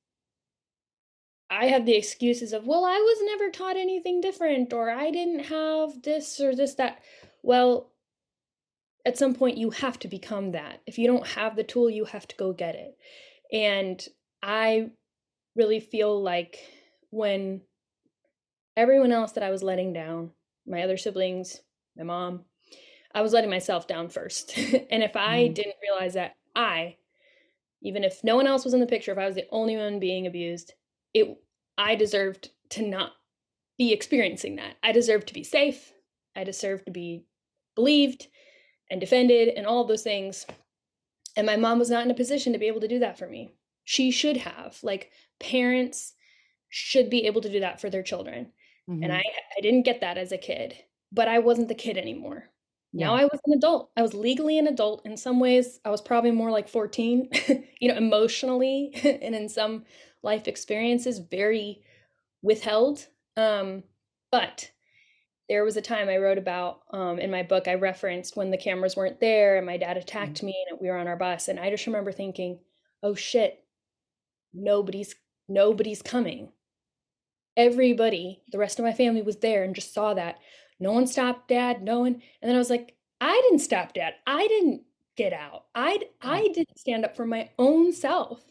I have the excuses of, well, I was never taught anything different, or I didn't have this or this, that. Well, at some point you have to become that. If you don't have the tool, you have to go get it. And I really feel like when everyone else that I was letting down, my other siblings, my mom, I was letting myself down first. And if I mm. didn't realize that I, even if no one else was in the picture, if I was the only one being abused, it, I deserved to not be experiencing that. I deserved to be safe. I deserved to be believed and defended and all of those things. And my mom was not in a position to be able to do that for me. She should have. Like, parents should be able to do that for their children. Mm-hmm. And I, I didn't get that as a kid, but I wasn't the kid anymore. Yeah. Now I was an adult. I was legally an adult. In some ways, I was probably more like fourteen, you know, emotionally, and in some life experiences, very withheld. Um, but there was a time I wrote about um, in my book, I referenced when the cameras weren't there and my dad attacked mm-hmm. me and we were on our bus. And I just remember thinking, oh shit, nobody's, nobody's coming. Everybody, the rest of my family was there and just saw that. No one stopped dad, no one. And then I was like, I didn't stop dad. I didn't get out. I, I didn't stand up for my own self.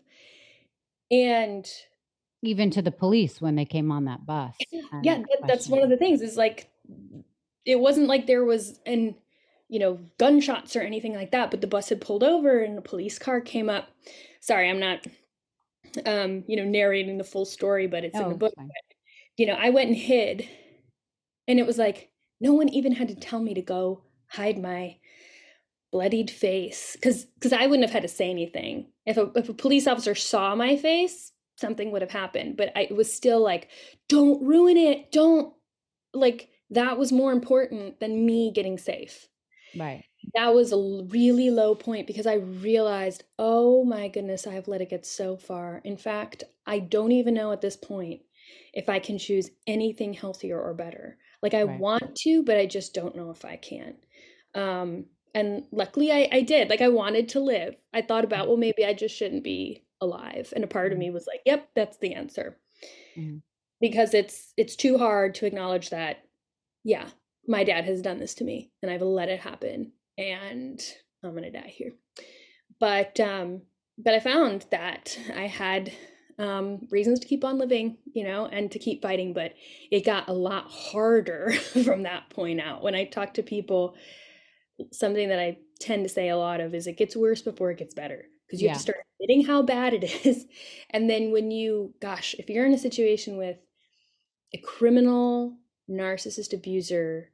And even to the police when they came on that bus. Yeah, that, that's one of the things is like, it wasn't like there was an, you know, gunshots or anything like that, but the bus had pulled over and a police car came up. Sorry, I'm not um, you know, narrating the full story, but it's Oh, in the book. fine. But, you know, I went and hid, and it was like, no one even had to tell me to go hide my bloodied face. Cause, cause I wouldn't have had to say anything. If a, if a police officer saw my face, something would have happened, but I, it was still like, don't ruin it. Don't, like, that was more important than me getting safe. Right. That was a really low point because I realized, oh my goodness, I've let it get so far. In fact, I don't even know at this point if I can choose anything healthier or better. Like, I Right. want to, but I just don't know if I can. Um, and luckily I, I did. Like, I wanted to live. I thought about, well, maybe I just shouldn't be alive. And a part of Mhm. me was like, yep, that's the answer. Mhm. Because it's it's too hard to acknowledge that, yeah, my dad has done this to me and I've let it happen and I'm gonna die here. But um, but I found that I had um, reasons to keep on living, you know, and to keep fighting. But it got a lot harder from that point out. When I talk to people, something that I tend to say a lot of is it gets worse before it gets better. Because you have Yeah. to start admitting how bad it is. And then when you, gosh, if you're in a situation with a criminal narcissist abuser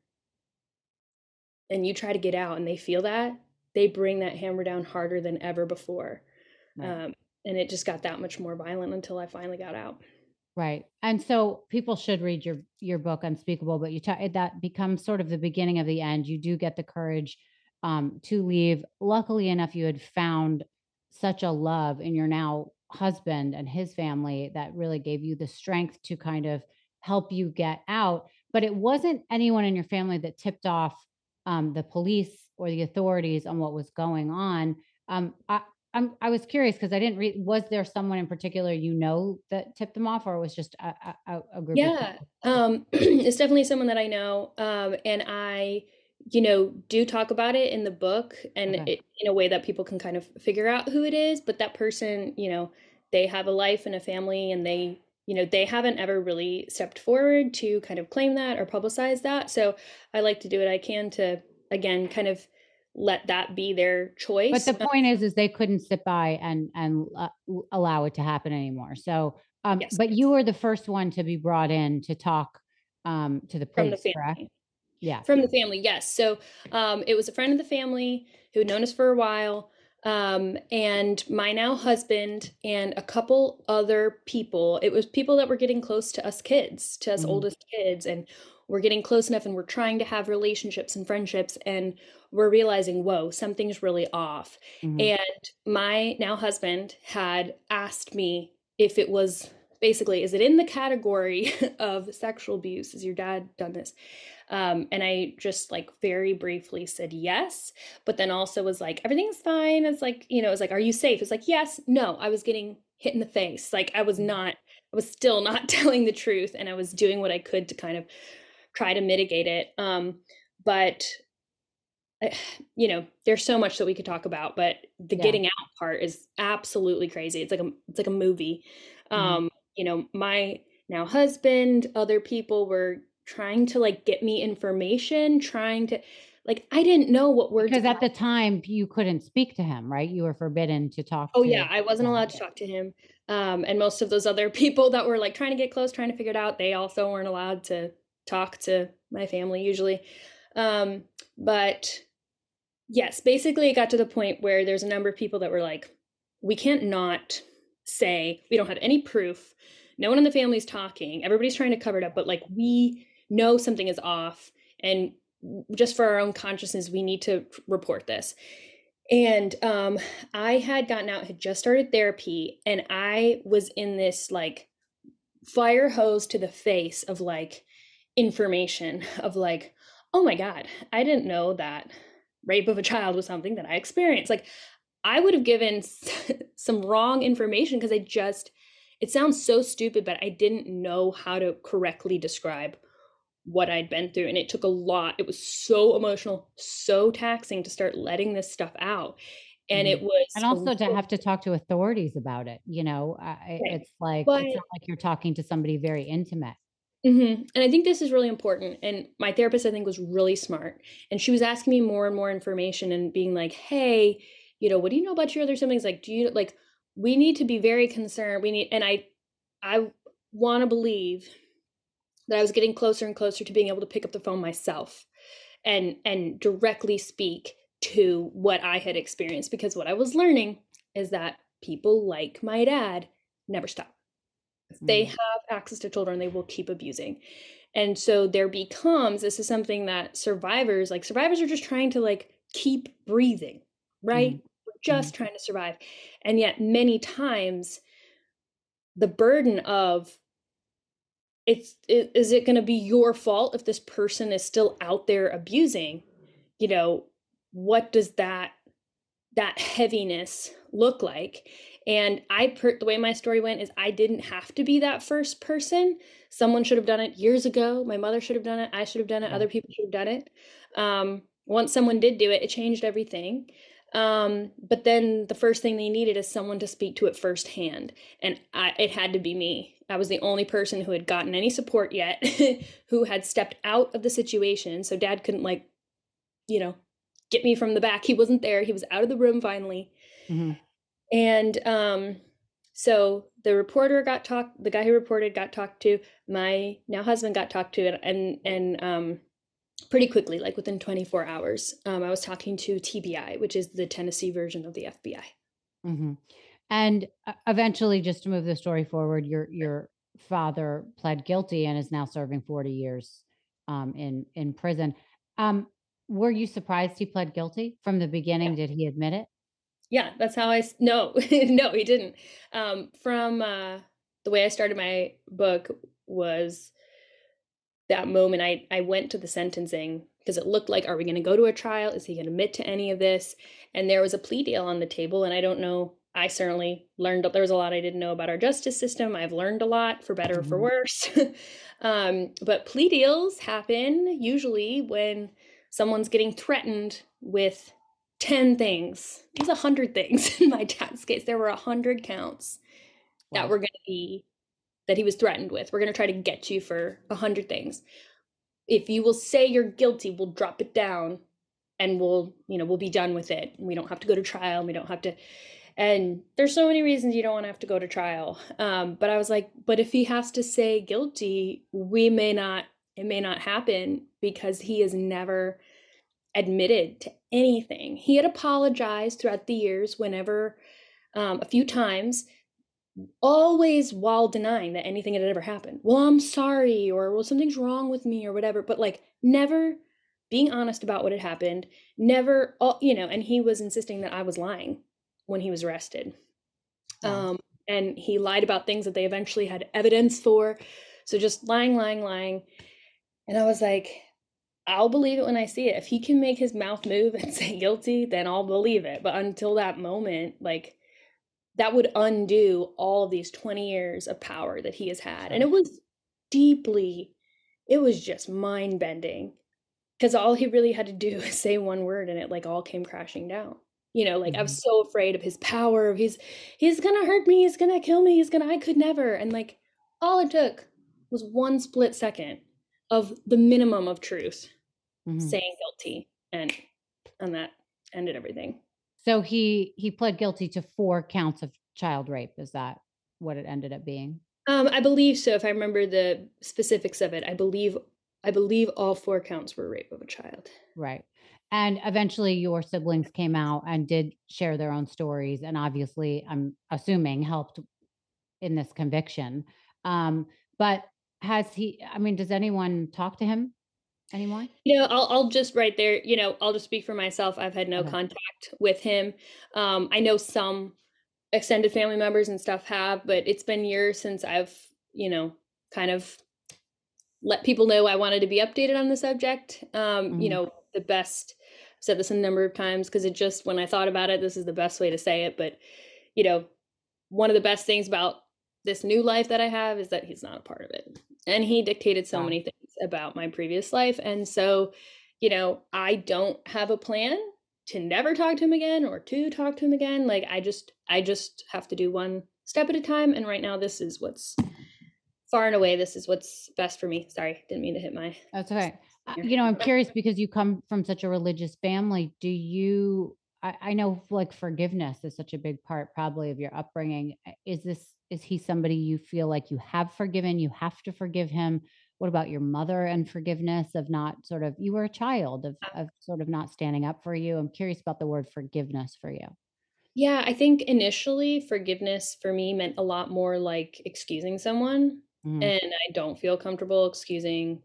and you try to get out and they feel that, they bring that hammer down harder than ever before. Right. Um, and it just got that much more violent until I finally got out. Right. And so people should read your your book Unspeakable, but you ta- that becomes sort of the beginning of the end. You do get the courage um to leave. Luckily enough, you had found such a love in your now husband and his family that really gave you the strength to kind of help you get out. But it wasn't anyone in your family that tipped off um the police or the authorities on what was going on. Um I, I'm, I was curious because I didn't read. Was there someone in particular you know that tipped them off, or it was just a, a, a group of Yeah, people? um, it's definitely someone that I know, um, and I, you know, do talk about it in the book, and Okay. it, in a way that people can kind of figure out who it is. But that person, you know, they have a life and a family, and they, you know, they haven't ever really stepped forward to kind of claim that or publicize that. So I like to do what I can to, again, kind of let that be their But choice. the point is, is they couldn't sit by and and uh, l- allow it to happen anymore. So, um, Yes, but you were the first one to be brought in to talk um to the from the police, correct? family. Yeah. From the family, yes. So um, it was a friend of the family who had known us for a while. Um, and my now husband and a couple other people, it was people that were getting close to us kids, to us Mhm. oldest kids. And we're getting close enough and we're trying to have relationships and friendships. And we're realizing, whoa, something's really off. Mhm. And my now husband had asked me if it was basically, is it in the category of sexual abuse? Has your dad done this? Um, and I just like very briefly said yes, but then also was like, everything's fine. It's like, you know, it's like, are you safe? It's like, yes, no, I was getting hit in the face. Like I was not, I was still not telling the truth and I was doing what I could to kind of try to mitigate it. Um, but you know, there's so much that we could talk about, but the Yeah. getting out part is absolutely crazy. It's like a, it's like a movie. Mhm. Um, you know, my now husband, other people were trying to like get me information, trying to like, I didn't know what words. Because at the time you couldn't speak to him, right? You were forbidden to talk Oh to. yeah, I wasn't Yeah. allowed to talk to him. Um, and most of those other people that were like trying to get close, trying to figure it out, they also weren't allowed to talk to my family usually. Um, but yes, basically it got to the point where there's a number of people that were like, we can't not say, we don't have any proof. No one in the family is talking. Everybody's trying to cover it up, but like we know something is off. And just for our own consciousness, we need to report this. And um, I had gotten out, had just started therapy, and I was in this like fire hose to the face of like information of like, oh my God, I didn't know that rape of a child was something that I experienced. Like I would have given some wrong information because I just, it sounds so stupid, but I didn't know how to correctly describe what I'd been through. And it took a lot. It was so emotional, so taxing to start letting this stuff out. And it Mhm. was, And a also to real- have to talk to authorities about it, you know, I, right. it's like, But it's not like you're talking to somebody very intimate. Mm-hmm. And I think this is really important. And my therapist, I think, was really smart. And she was asking me more and more information and being like, hey, you know, what do you know about your other siblings? Like, do you like, we need to be very concerned. We need, and I, I want to believe that I was getting closer and closer to being able to pick up the phone myself and, and directly speak to what I had experienced, because what I was learning is that people like my dad never stop. If they Mm. have access to children, they will keep abusing. And so there becomes, this is something that survivors, like survivors are just trying to like keep breathing, right? Mhm. We're just trying to survive. And yet many times the burden of it's, it, is it going to be your fault if this person is still out there abusing? You know, what does that, that heaviness look like? And I, per, the way my story went is I didn't have to be that first person. Someone should have done it years ago. My mother should have done it. I should have done it. Yeah. Other people should have done it. Um, once someone did do it, it changed everything. Um, but then the first thing they needed is someone to speak to it firsthand. And I, it had to be me. I was the only person who had gotten any support yet, who had stepped out of the situation. So dad couldn't like, you know, get me from the back. He wasn't there. He was out of the room finally. Mm-hmm. And um, so the reporter got talked, the guy who reported got talked to, my now husband got talked to, and, and, and um, pretty quickly, like within twenty-four hours, um, I was talking to T B I, which is the Tennessee version of the F B I. Mm-hmm. And uh, eventually, just to move the story forward, your your father pled guilty and is now serving forty years um, in in prison. Um, were you surprised he pled guilty from the beginning? Yeah. Did he admit it? Yeah, that's how I, no, no, he didn't. Um, from uh, the way I started my book was that moment I, I went to the sentencing because it looked like, are we going to go to a trial? Is he going to admit to any of this? And there was a plea deal on the table. And I don't know, I certainly learned, there was a lot I didn't know about our justice system. I've learned a lot, for better or for worse. um, but plea deals happen usually when someone's getting threatened with ten things. There's a hundred things in my dad's case. There were a hundred counts Wow. that were going to be, that he was threatened with. We're going to try to get you for a hundred things. If you will say you're guilty, we'll drop it down and we'll, you know, we'll be done with it. We don't have to go to trial. We don't have to. And there's so many reasons you don't want to have to go to trial. Um, but I was like, but if he has to say guilty, we may not, it may not happen, because he has never admitted to anything. He had apologized throughout the years whenever, um, a few times, always while denying that anything had ever happened. Well, I'm sorry, or well, something's wrong with me, or whatever, but like never being honest about what had happened, never, you know, and he was insisting that I was lying when he was arrested. Wow. Um, and he lied about things that they eventually had evidence for. So just lying, lying, lying. And I was like, I'll believe it when I see it. If he can make his mouth move and say guilty, then I'll believe it. But until that moment, like, that would undo all of these twenty years of power that he has had. And it was deeply, it was just mind bending, because all he really had to do is say one word and it like all came crashing down. You know, like mm-hmm. I was so afraid of his power, of his, he's gonna hurt me, he's gonna kill me, he's gonna, I could never. And like, all it took was one split second of the minimum of truth, mm-hmm. saying guilty, and and that ended everything. So he he pled guilty to four counts of child rape. Is that what it ended up being? Um, I believe so. If I remember the specifics of it, I believe I believe all four counts were rape of a child. Right. And eventually your siblings came out and did share their own stories, and obviously, I'm assuming, helped in this conviction. Um, but has he, I mean, does anyone talk to him anymore? You know, I'll, I'll just right there, you know, I'll just speak for myself. I've had no okay. contact with him. Um, I know some extended family members and stuff have, but it's been years since I've, you know, kind of let people know I wanted to be updated on the subject. Um, mm-hmm. You know, the best, I've said this a number of times, because it just, when I thought about it, this is the best way to say it. But, you know, one of the best things about this new life that I have is that he's not a part of it. And he dictated so wow. many things about my previous life. And so, you know, I don't have a plan to never talk to him again or to talk to him again. Like, I just, I just have to do one step at a time. And right now, this is what's far and away, this is what's best for me. Sorry, didn't mean to hit my. That's okay. You know, I'm curious, because you come from such a religious family. Do you, I, I know like forgiveness is such a big part probably of your upbringing. Uh, Is this, is he somebody you feel like you have forgiven? You have to forgive him? What about your mother and forgiveness of not sort of, you were a child of, of sort of not standing up for you? I'm curious about the word forgiveness for you. Yeah, I think initially forgiveness for me meant a lot more like excusing someone. Mhm. And I don't feel comfortable excusing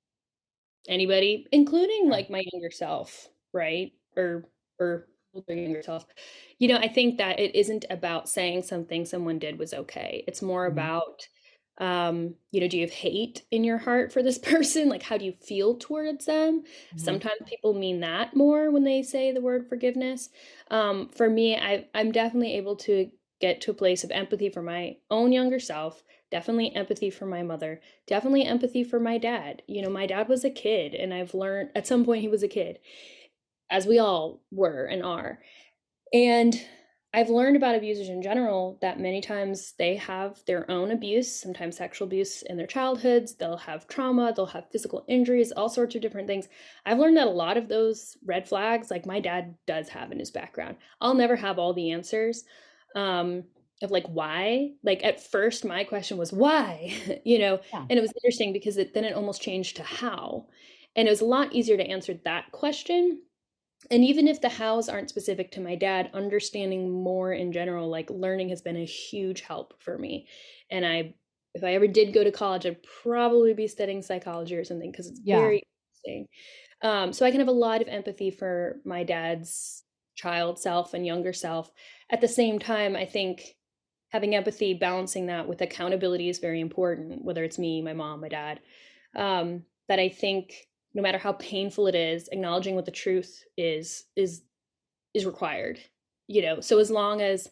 anybody, including Sure. like my younger self, right? Or or older younger self. You know, I think that it isn't about saying something someone did was okay. It's more Mhm. about um, you know, do you have hate in your heart for this person? Like how do you feel towards them? Mhm. Sometimes people mean that more when they say the word forgiveness. Um, for me, I I'm definitely able to get to a place of empathy for my own younger self, definitely empathy for my mother, definitely empathy for my dad. You know, my dad was a kid, and I've learned at some point he was a kid, as we all were and are. And I've learned about abusers in general that many times they have their own abuse, sometimes sexual abuse in their childhoods. They'll have trauma, they'll have physical injuries, all sorts of different things. I've learned that a lot of those red flags, like my dad does have in his background. I'll never have all the answers. Um, of like why, like at first my question was why, you know, Yeah. and it was interesting because it then it almost changed to how, and it was a lot easier to answer that question. And even if the hows aren't specific to my dad, understanding more in general, like learning has been a huge help for me. And I, if I ever did go to college, I'd probably be studying psychology or something because it's Yeah. very interesting. Um, so I can have a lot of empathy for my dad's child self and younger self. At the same time, I think having empathy, balancing that with accountability is very important, whether it's me, my mom, my dad. Um, that I think no matter how painful it is, acknowledging what the truth is is is required. You know, so as long as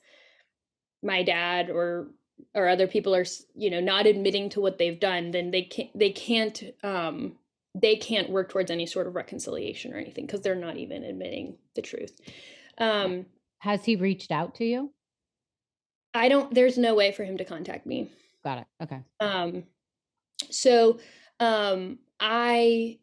my dad or or other people are, you know, not admitting to what they've done, then they can't they can't um they can't work towards any sort of reconciliation or anything because they're not even admitting the truth. Um Has he reached out to you? I don't there's no way for him to contact me. Got it. Okay. Um so um I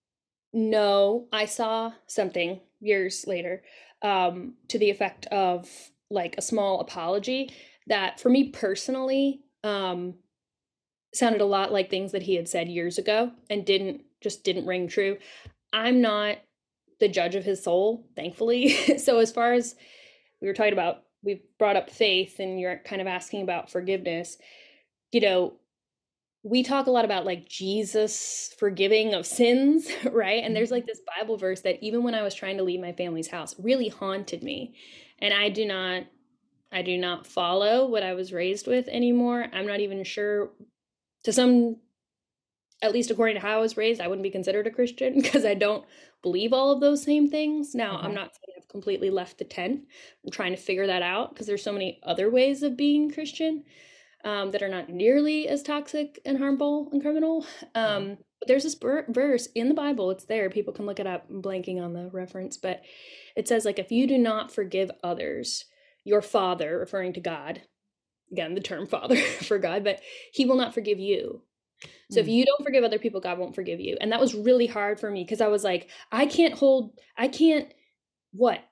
know I saw something years later um to the effect of like a small apology that for me personally um sounded a lot like things that he had said years ago and didn't just didn't ring true. I'm not the judge of his soul, thankfully. So as far as we were talking about, we brought up faith and you're kind of asking about forgiveness. You know, we talk a lot about like Jesus forgiving of sins, right? And there's like this Bible verse that even when I was trying to leave my family's house really haunted me. And I do not I do not follow what I was raised with anymore. I'm not even sure to some, at least according to how I was raised, I wouldn't be considered a Christian because I don't believe all of those same things. Now, I'm Okay. not saying I've completely left the tent. I'm trying to figure that out because there's so many other ways of being Christian um, that are not nearly as toxic and harmful and criminal. Um, but there's this ber- verse in the Bible. It's there. People can look it up. I'm blanking on the reference, but it says like, if you do not forgive others, your Father, referring to God, again, the term Father for God, but he will not forgive you. So if Mm. you don't forgive other people, God won't forgive you. And that was really hard for me because I was like, I can't hold, I can't what?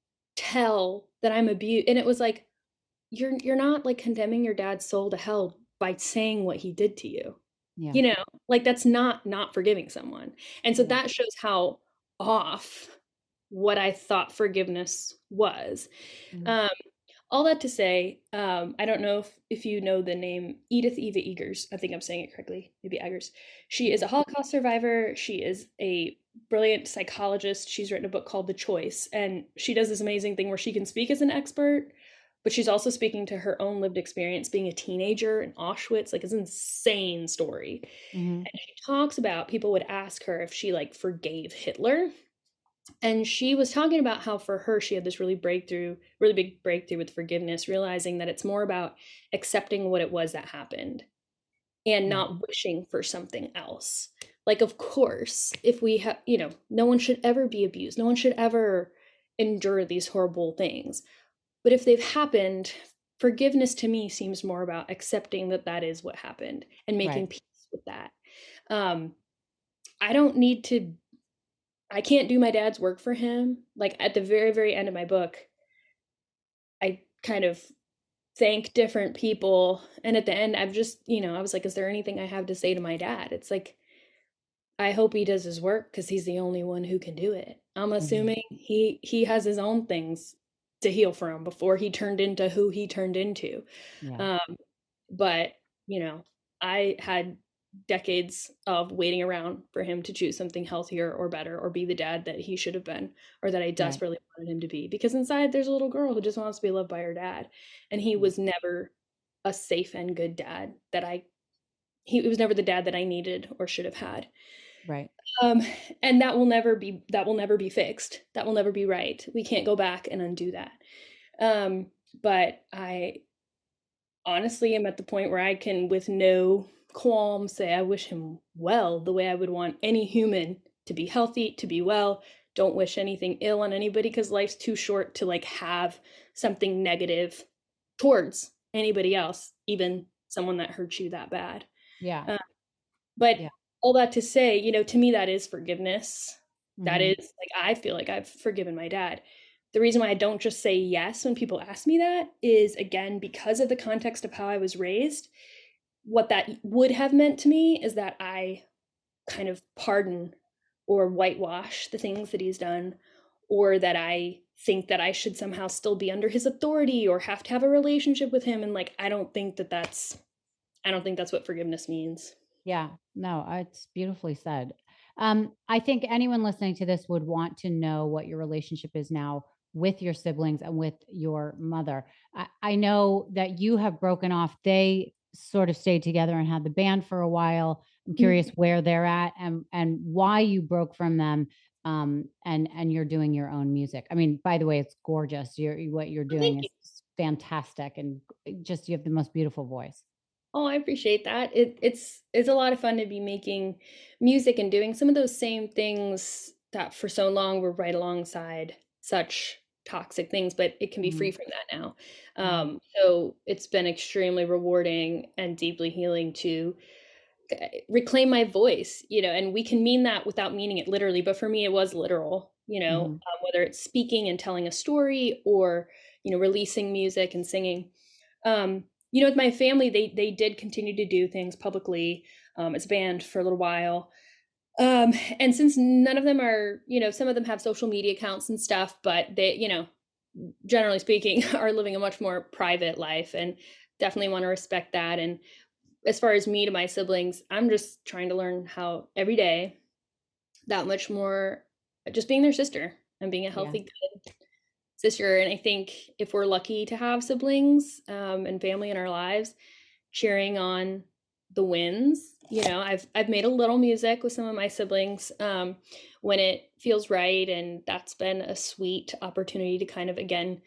Tell that I'm abused. And it was like, you're you're not like condemning your dad's soul to hell by saying what he did to you. Yeah. You know, like that's not not forgiving someone. And so Yeah. that shows how off what I thought forgiveness was. Mm. Um all that to say, um, I don't know if, if you know the name Edith Eva Eggers. I think I'm saying it correctly, maybe Eggers. She is a Holocaust survivor. She is a brilliant psychologist. She's written a book called The Choice, and she does this amazing thing where she can speak as an expert, but she's also speaking to her own lived experience being a teenager in Auschwitz. Like, it's an insane story. Mm-hmm. And she talks about people would ask her if she like forgave Hitler, and she was talking about how for her she had this really breakthrough really big breakthrough with forgiveness, realizing that it's more about accepting what it was that happened and Yeah. not wishing for something else. Like, of course, if we have, you know, no one should ever be abused, no one should ever endure these horrible things, but if they've happened, forgiveness to me seems more about accepting that that is what happened and making Right. peace with that. um I don't need to I can't do my dad's work for him. Like at the very, very end of my book, I kind of thank different people. And at the end, I've just, you know, I was like, is there anything I have to say to my dad? It's like, I hope he does his work because he's the only one who can do it. I'm assuming mm-hmm. he he has his own things to heal from before he turned into who he turned into. Yeah. Um, but, you know, I had decades of waiting around for him to choose something healthier or better or be the dad that he should have been or that I desperately right. wanted him to be. Because inside there's a little girl who just wants to be loved by her dad. And he mm-hmm. was never a safe and good dad that I, he was never the dad that I needed or should have had. Right. Um, and that will never be, that will never be fixed. That will never be right. We can't go back and undo that. Um, but I honestly am at the point where I can, with no qualm, say I wish him well, the way I would want any human to be healthy, to be well. Don't wish anything ill on anybody because life's too short to like have something negative towards anybody else, even someone that hurts you that bad. Yeah. Uh, but yeah. all that to say, you know, to me, that is forgiveness. Mm-hmm. That is like, I feel like I've forgiven my dad. The reason why I don't just say yes when people ask me that is, again, because of the context of how I was raised. What that would have meant to me is that I kind of pardon or whitewash the things that he's done, or that I think that I should somehow still be under his authority or have to have a relationship with him. And like, I don't think that that's, I don't think that's what forgiveness means. Yeah, no, it's beautifully said. Um, I think anyone listening to this would want to know what your relationship is now with your siblings and with your mother. I, I know that you have broken off. They sort of stayed together and had the band for a while. I'm curious mm-hmm. where they're at and, and why you broke from them. Um, and, and you're doing your own music. I mean, by the way, it's gorgeous. You're, what you're doing is you. fantastic. And just, you have the most beautiful voice. Oh, I appreciate that. It, it's it's a lot of fun to be making music and doing some of those same things that for so long were right alongside such toxic things, but it can be mm-hmm. free from that now. Um, so it's been extremely rewarding and deeply healing to reclaim my voice, you know, and we can mean that without meaning it literally, but for me, it was literal, you know, mm-hmm. um, whether it's speaking and telling a story or, you know, releasing music and singing. Um, You know, with my family, they they did continue to do things publicly um, as a band for a little while. Um, and since none of them are, you know, some of them have social media accounts and stuff, but they, you know, generally speaking, are living a much more private life and definitely want to respect that. And as far as me to my siblings, I'm just trying to learn how every day that much more just being their sister and being a healthy, yeah. good sister. And I think if we're lucky to have siblings um, and family in our lives, cheering on the wins, you know, I've I've made a little music with some of my siblings um, when it feels right, and that's been a sweet opportunity to kind of again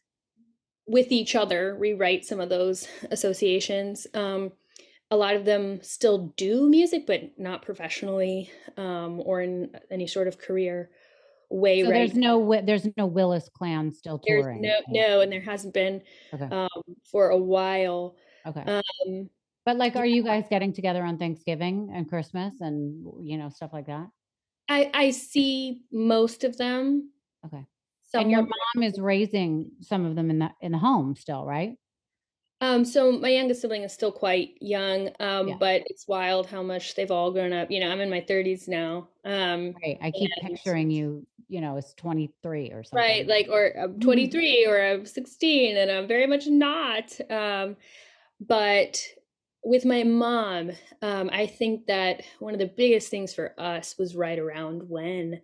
with each other rewrite some of those associations. Um, a lot of them still do music, but not professionally um, or in any sort of career way. So right there's no there's no Willis clan still touring. There's no no, and there hasn't been okay. um, for a while. Okay. Um, but like, are you guys getting together on Thanksgiving and Christmas and you know stuff like that? I I see most of them. Okay. And your mom is raising some of them in the in the home still, right? Um, so my youngest sibling is still quite young, um, yeah. but it's wild how much they've all grown up. You know, I'm in my thirties now. Um, right. I keep and, picturing you, you know, as twenty-three or something. Right. Like, or I'm twenty-three or I'm sixteen and I'm very much not. Um, but with my mom, um, I think that one of the biggest things for us was right around when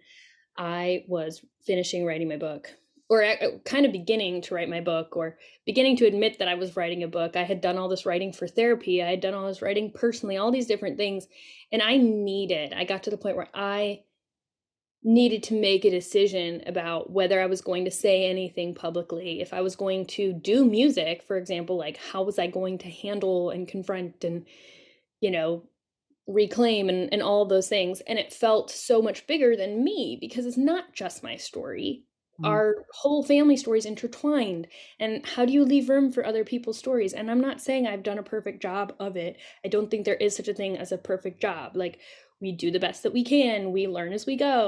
I was finishing writing my book. Or kind of beginning to write my book, or beginning to admit that I was writing a book. I had done all this writing for therapy. I had done all this writing personally, all these different things. And I needed, I got to the point where I needed to make a decision about whether I was going to say anything publicly. If I was going to do music, for example, like how was I going to handle and confront and, you know, reclaim and, and all those things. And it felt so much bigger than me because it's not just my story. Our whole family story is intertwined. And how do you leave room for other people's stories? And I'm not saying I've done a perfect job of it. I don't think there is such a thing as a perfect job. Like, we do the best that we can. We learn as we go.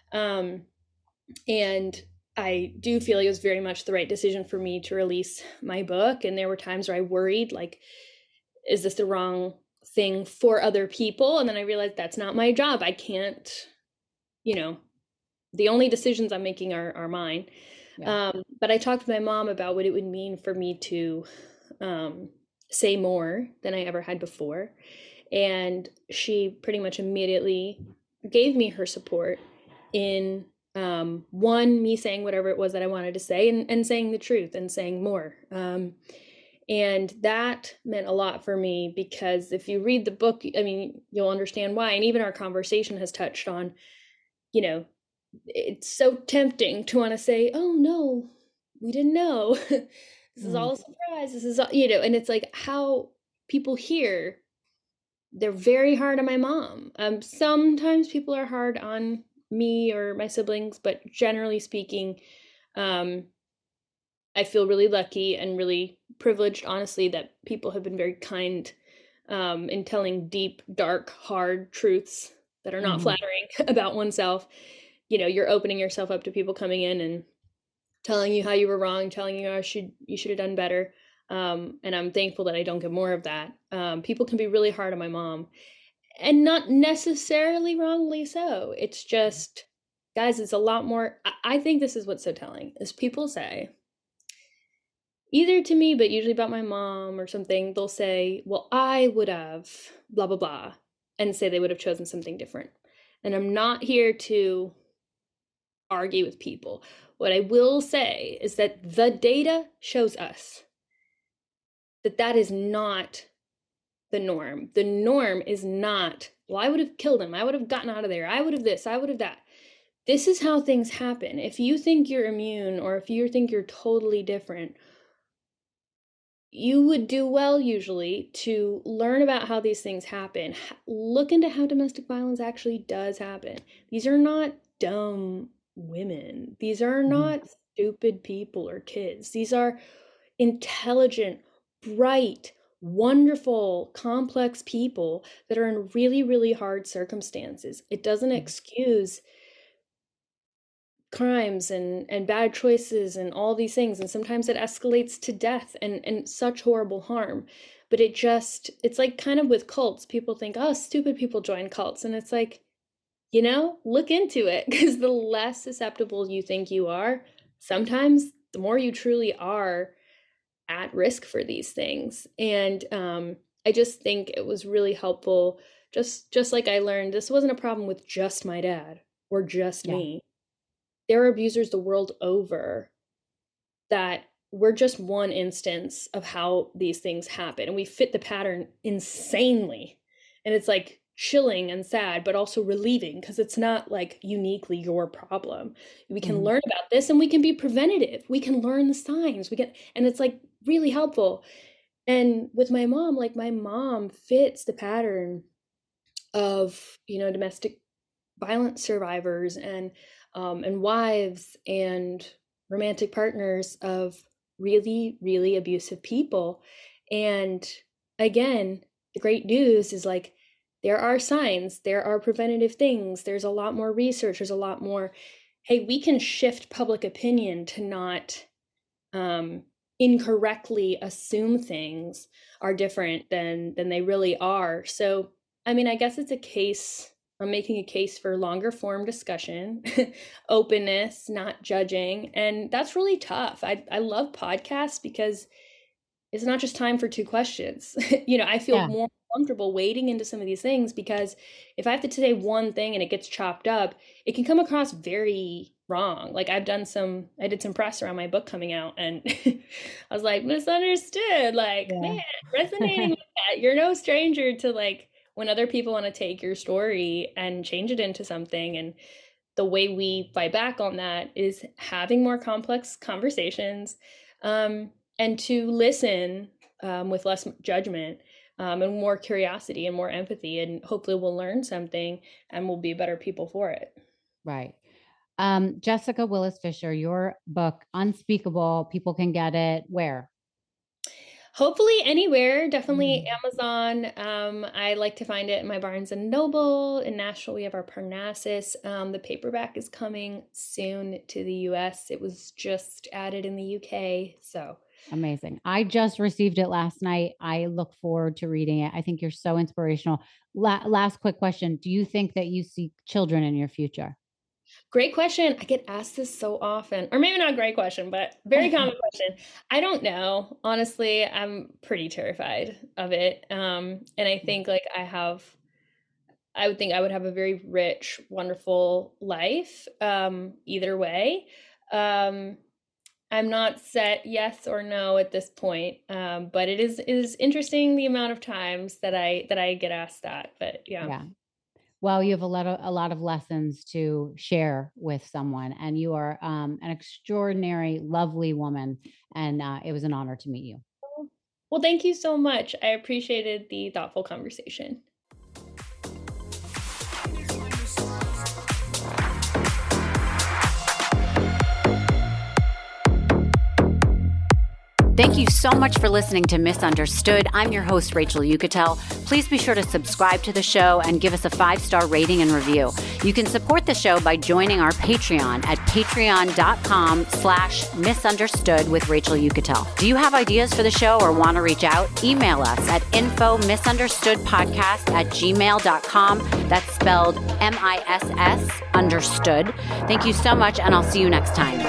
Um, and I do feel like it was very much the right decision for me to release my book. And there were times where I worried, like, is this the wrong thing for other people? And then I realized that's not my job. I can't, you know, the only decisions I'm making are, are mine. Yeah. Um, but I talked with my mom about what it would mean for me to um, say more than I ever had before. And she pretty much immediately gave me her support in um, one, me saying whatever it was that I wanted to say, and, and saying the truth and saying more. Um, and that meant a lot for me, because if you read the book, I mean, you'll understand why. And even our conversation has touched on, you know, it's so tempting to want to say, oh no, we didn't know. This is all a surprise. This is, all, you know, and it's like how people here, they're very hard on my mom. Um, sometimes people are hard on me or my siblings, but generally speaking, um, I feel really lucky and really privileged, honestly, that people have been very kind um, in telling deep, dark, hard truths that are not mm-hmm. flattering about oneself. You know, you're opening yourself up to people coming in and telling you how you were wrong, telling you I should you should have done better. Um, and I'm thankful that I don't get more of that. Um, people can be really hard on my mom, and not necessarily wrongly so. It's just, guys, it's a lot more. I, I think this is what's so telling, is people say, either to me, but usually about my mom or something, they'll say, well, I would have blah, blah, blah, and say they would have chosen something different. And I'm not here to argue with people. What I will say is that the data shows us that that is not the norm. The norm is not, well, I would have killed him. I would have gotten out of there. I would have this. I would have that. This is how things happen. If you think you're immune, or if you think you're totally different, you would do well usually to learn about how these things happen. Look into how domestic violence actually does happen. These are not dumb women. These are not mm-hmm. stupid people or kids. These are intelligent, bright, wonderful, complex people that are in really, really hard circumstances. It doesn't mm-hmm. excuse crimes and and bad choices and all these things, and sometimes it escalates to death and and such horrible harm. But it just, it's like kind of with cults, people think, oh, stupid people join cults, and it's like, you know, look into it, because the less susceptible you think you are, sometimes the more you truly are at risk for these things. And um I just think it was really helpful, just just like I learned this wasn't a problem with just my dad or just yeah. me. There are abusers the world over that we're just one instance of how these things happen. And we fit the pattern insanely. And it's like chilling and sad, but also relieving, because it's not like uniquely your problem. We can mm-hmm. learn about this, and we can be preventative. We can learn the signs. We can, and it's like really helpful. And with my mom, like my mom fits the pattern of, you know, domestic violence survivors and Um, and wives and romantic partners of really, really abusive people. And again, the great news is, like, there are signs, there are preventative things, there's a lot more research, there's a lot more, hey, we can shift public opinion to not um, incorrectly assume things are different than than they really are. So, I mean, I guess it's a case I'm making a case for longer form discussion, openness, not judging. And that's really tough. I, I love podcasts because it's not just time for two questions. You know, I feel yeah. more comfortable wading into some of these things, because if I have to say one thing and it gets chopped up, it can come across very wrong. Like I've done some, I did some press around my book coming out, and I was like, misunderstood, like, yeah. man, resonating with that. You're no stranger to, like, when other people want to take your story and change it into something. And the way we fight back on that is having more complex conversations, um, and to listen um, with less judgment um, and more curiosity and more empathy. And hopefully we'll learn something and we'll be better people for it. Right. Um, Jessica Willis Fisher, your book, Unspeakable, people can get it where? Hopefully anywhere, definitely Mm. Amazon. Um, I like to find it in my Barnes and Noble. In Nashville, we have our Parnassus. Um, the paperback is coming soon to the U S. It was just added in the U K. So Amazing. I just received it last night. I look forward to reading it. I think you're so inspirational. La- last quick question. Do you think that you see children in your future? great question. I get asked this so often, or maybe not a great question, but very common question. I don't know. Honestly, I'm pretty terrified of it. Um, and I think like I have, I would think I would have a very rich, wonderful life, um, either way. Um, I'm not set yes or no at this point, um, but it is it is interesting the amount of times that I that I get asked that. But yeah. Yeah. Well, you have a lot of a lot of lessons to share with someone, and you are um, an extraordinary, lovely woman. And uh, it was an honor to meet you. Well, thank you so much. I appreciated the thoughtful conversation. Thank you so much for listening to Misunderstood. I'm your host, Rachel Yucatel. Please be sure to subscribe to the show and give us a five-star rating and review. You can support the show by joining our Patreon at patreon.com slash misunderstood with Rachel Yucatel. Do you have ideas for the show or want to reach out? Email us at info misunderstoodpodcast at gmail dot com. That's spelled M I S S understood. Thank you so much, and I'll see you next time.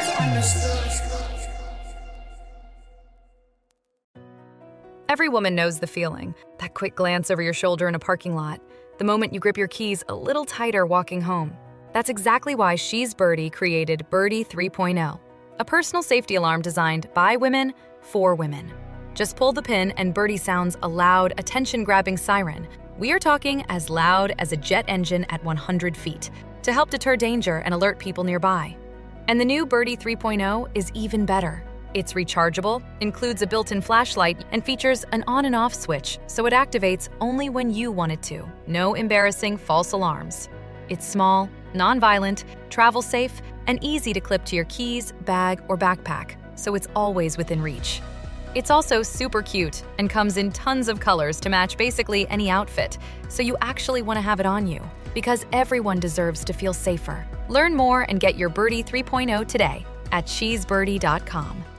Every woman knows the feeling, that quick glance over your shoulder in a parking lot, the moment you grip your keys a little tighter walking home. That's exactly why She's Birdie created Birdie three point oh, a personal safety alarm designed by women for women. Just pull the pin and Birdie sounds a loud, attention-grabbing siren. We are talking as loud as a jet engine at one hundred feet to help deter danger and alert people nearby. And the new Birdie three point oh is even better. It's rechargeable, includes a built-in flashlight, and features an on and off switch, so it activates only when you want it to. No embarrassing false alarms. It's small, non-violent, travel safe, and easy to clip to your keys, bag, or backpack, so it's always within reach. It's also super cute and comes in tons of colors to match basically any outfit, so you actually want to have it on you, because everyone deserves to feel safer. Learn more and get your Birdie three point oh today at she's birdie dot com.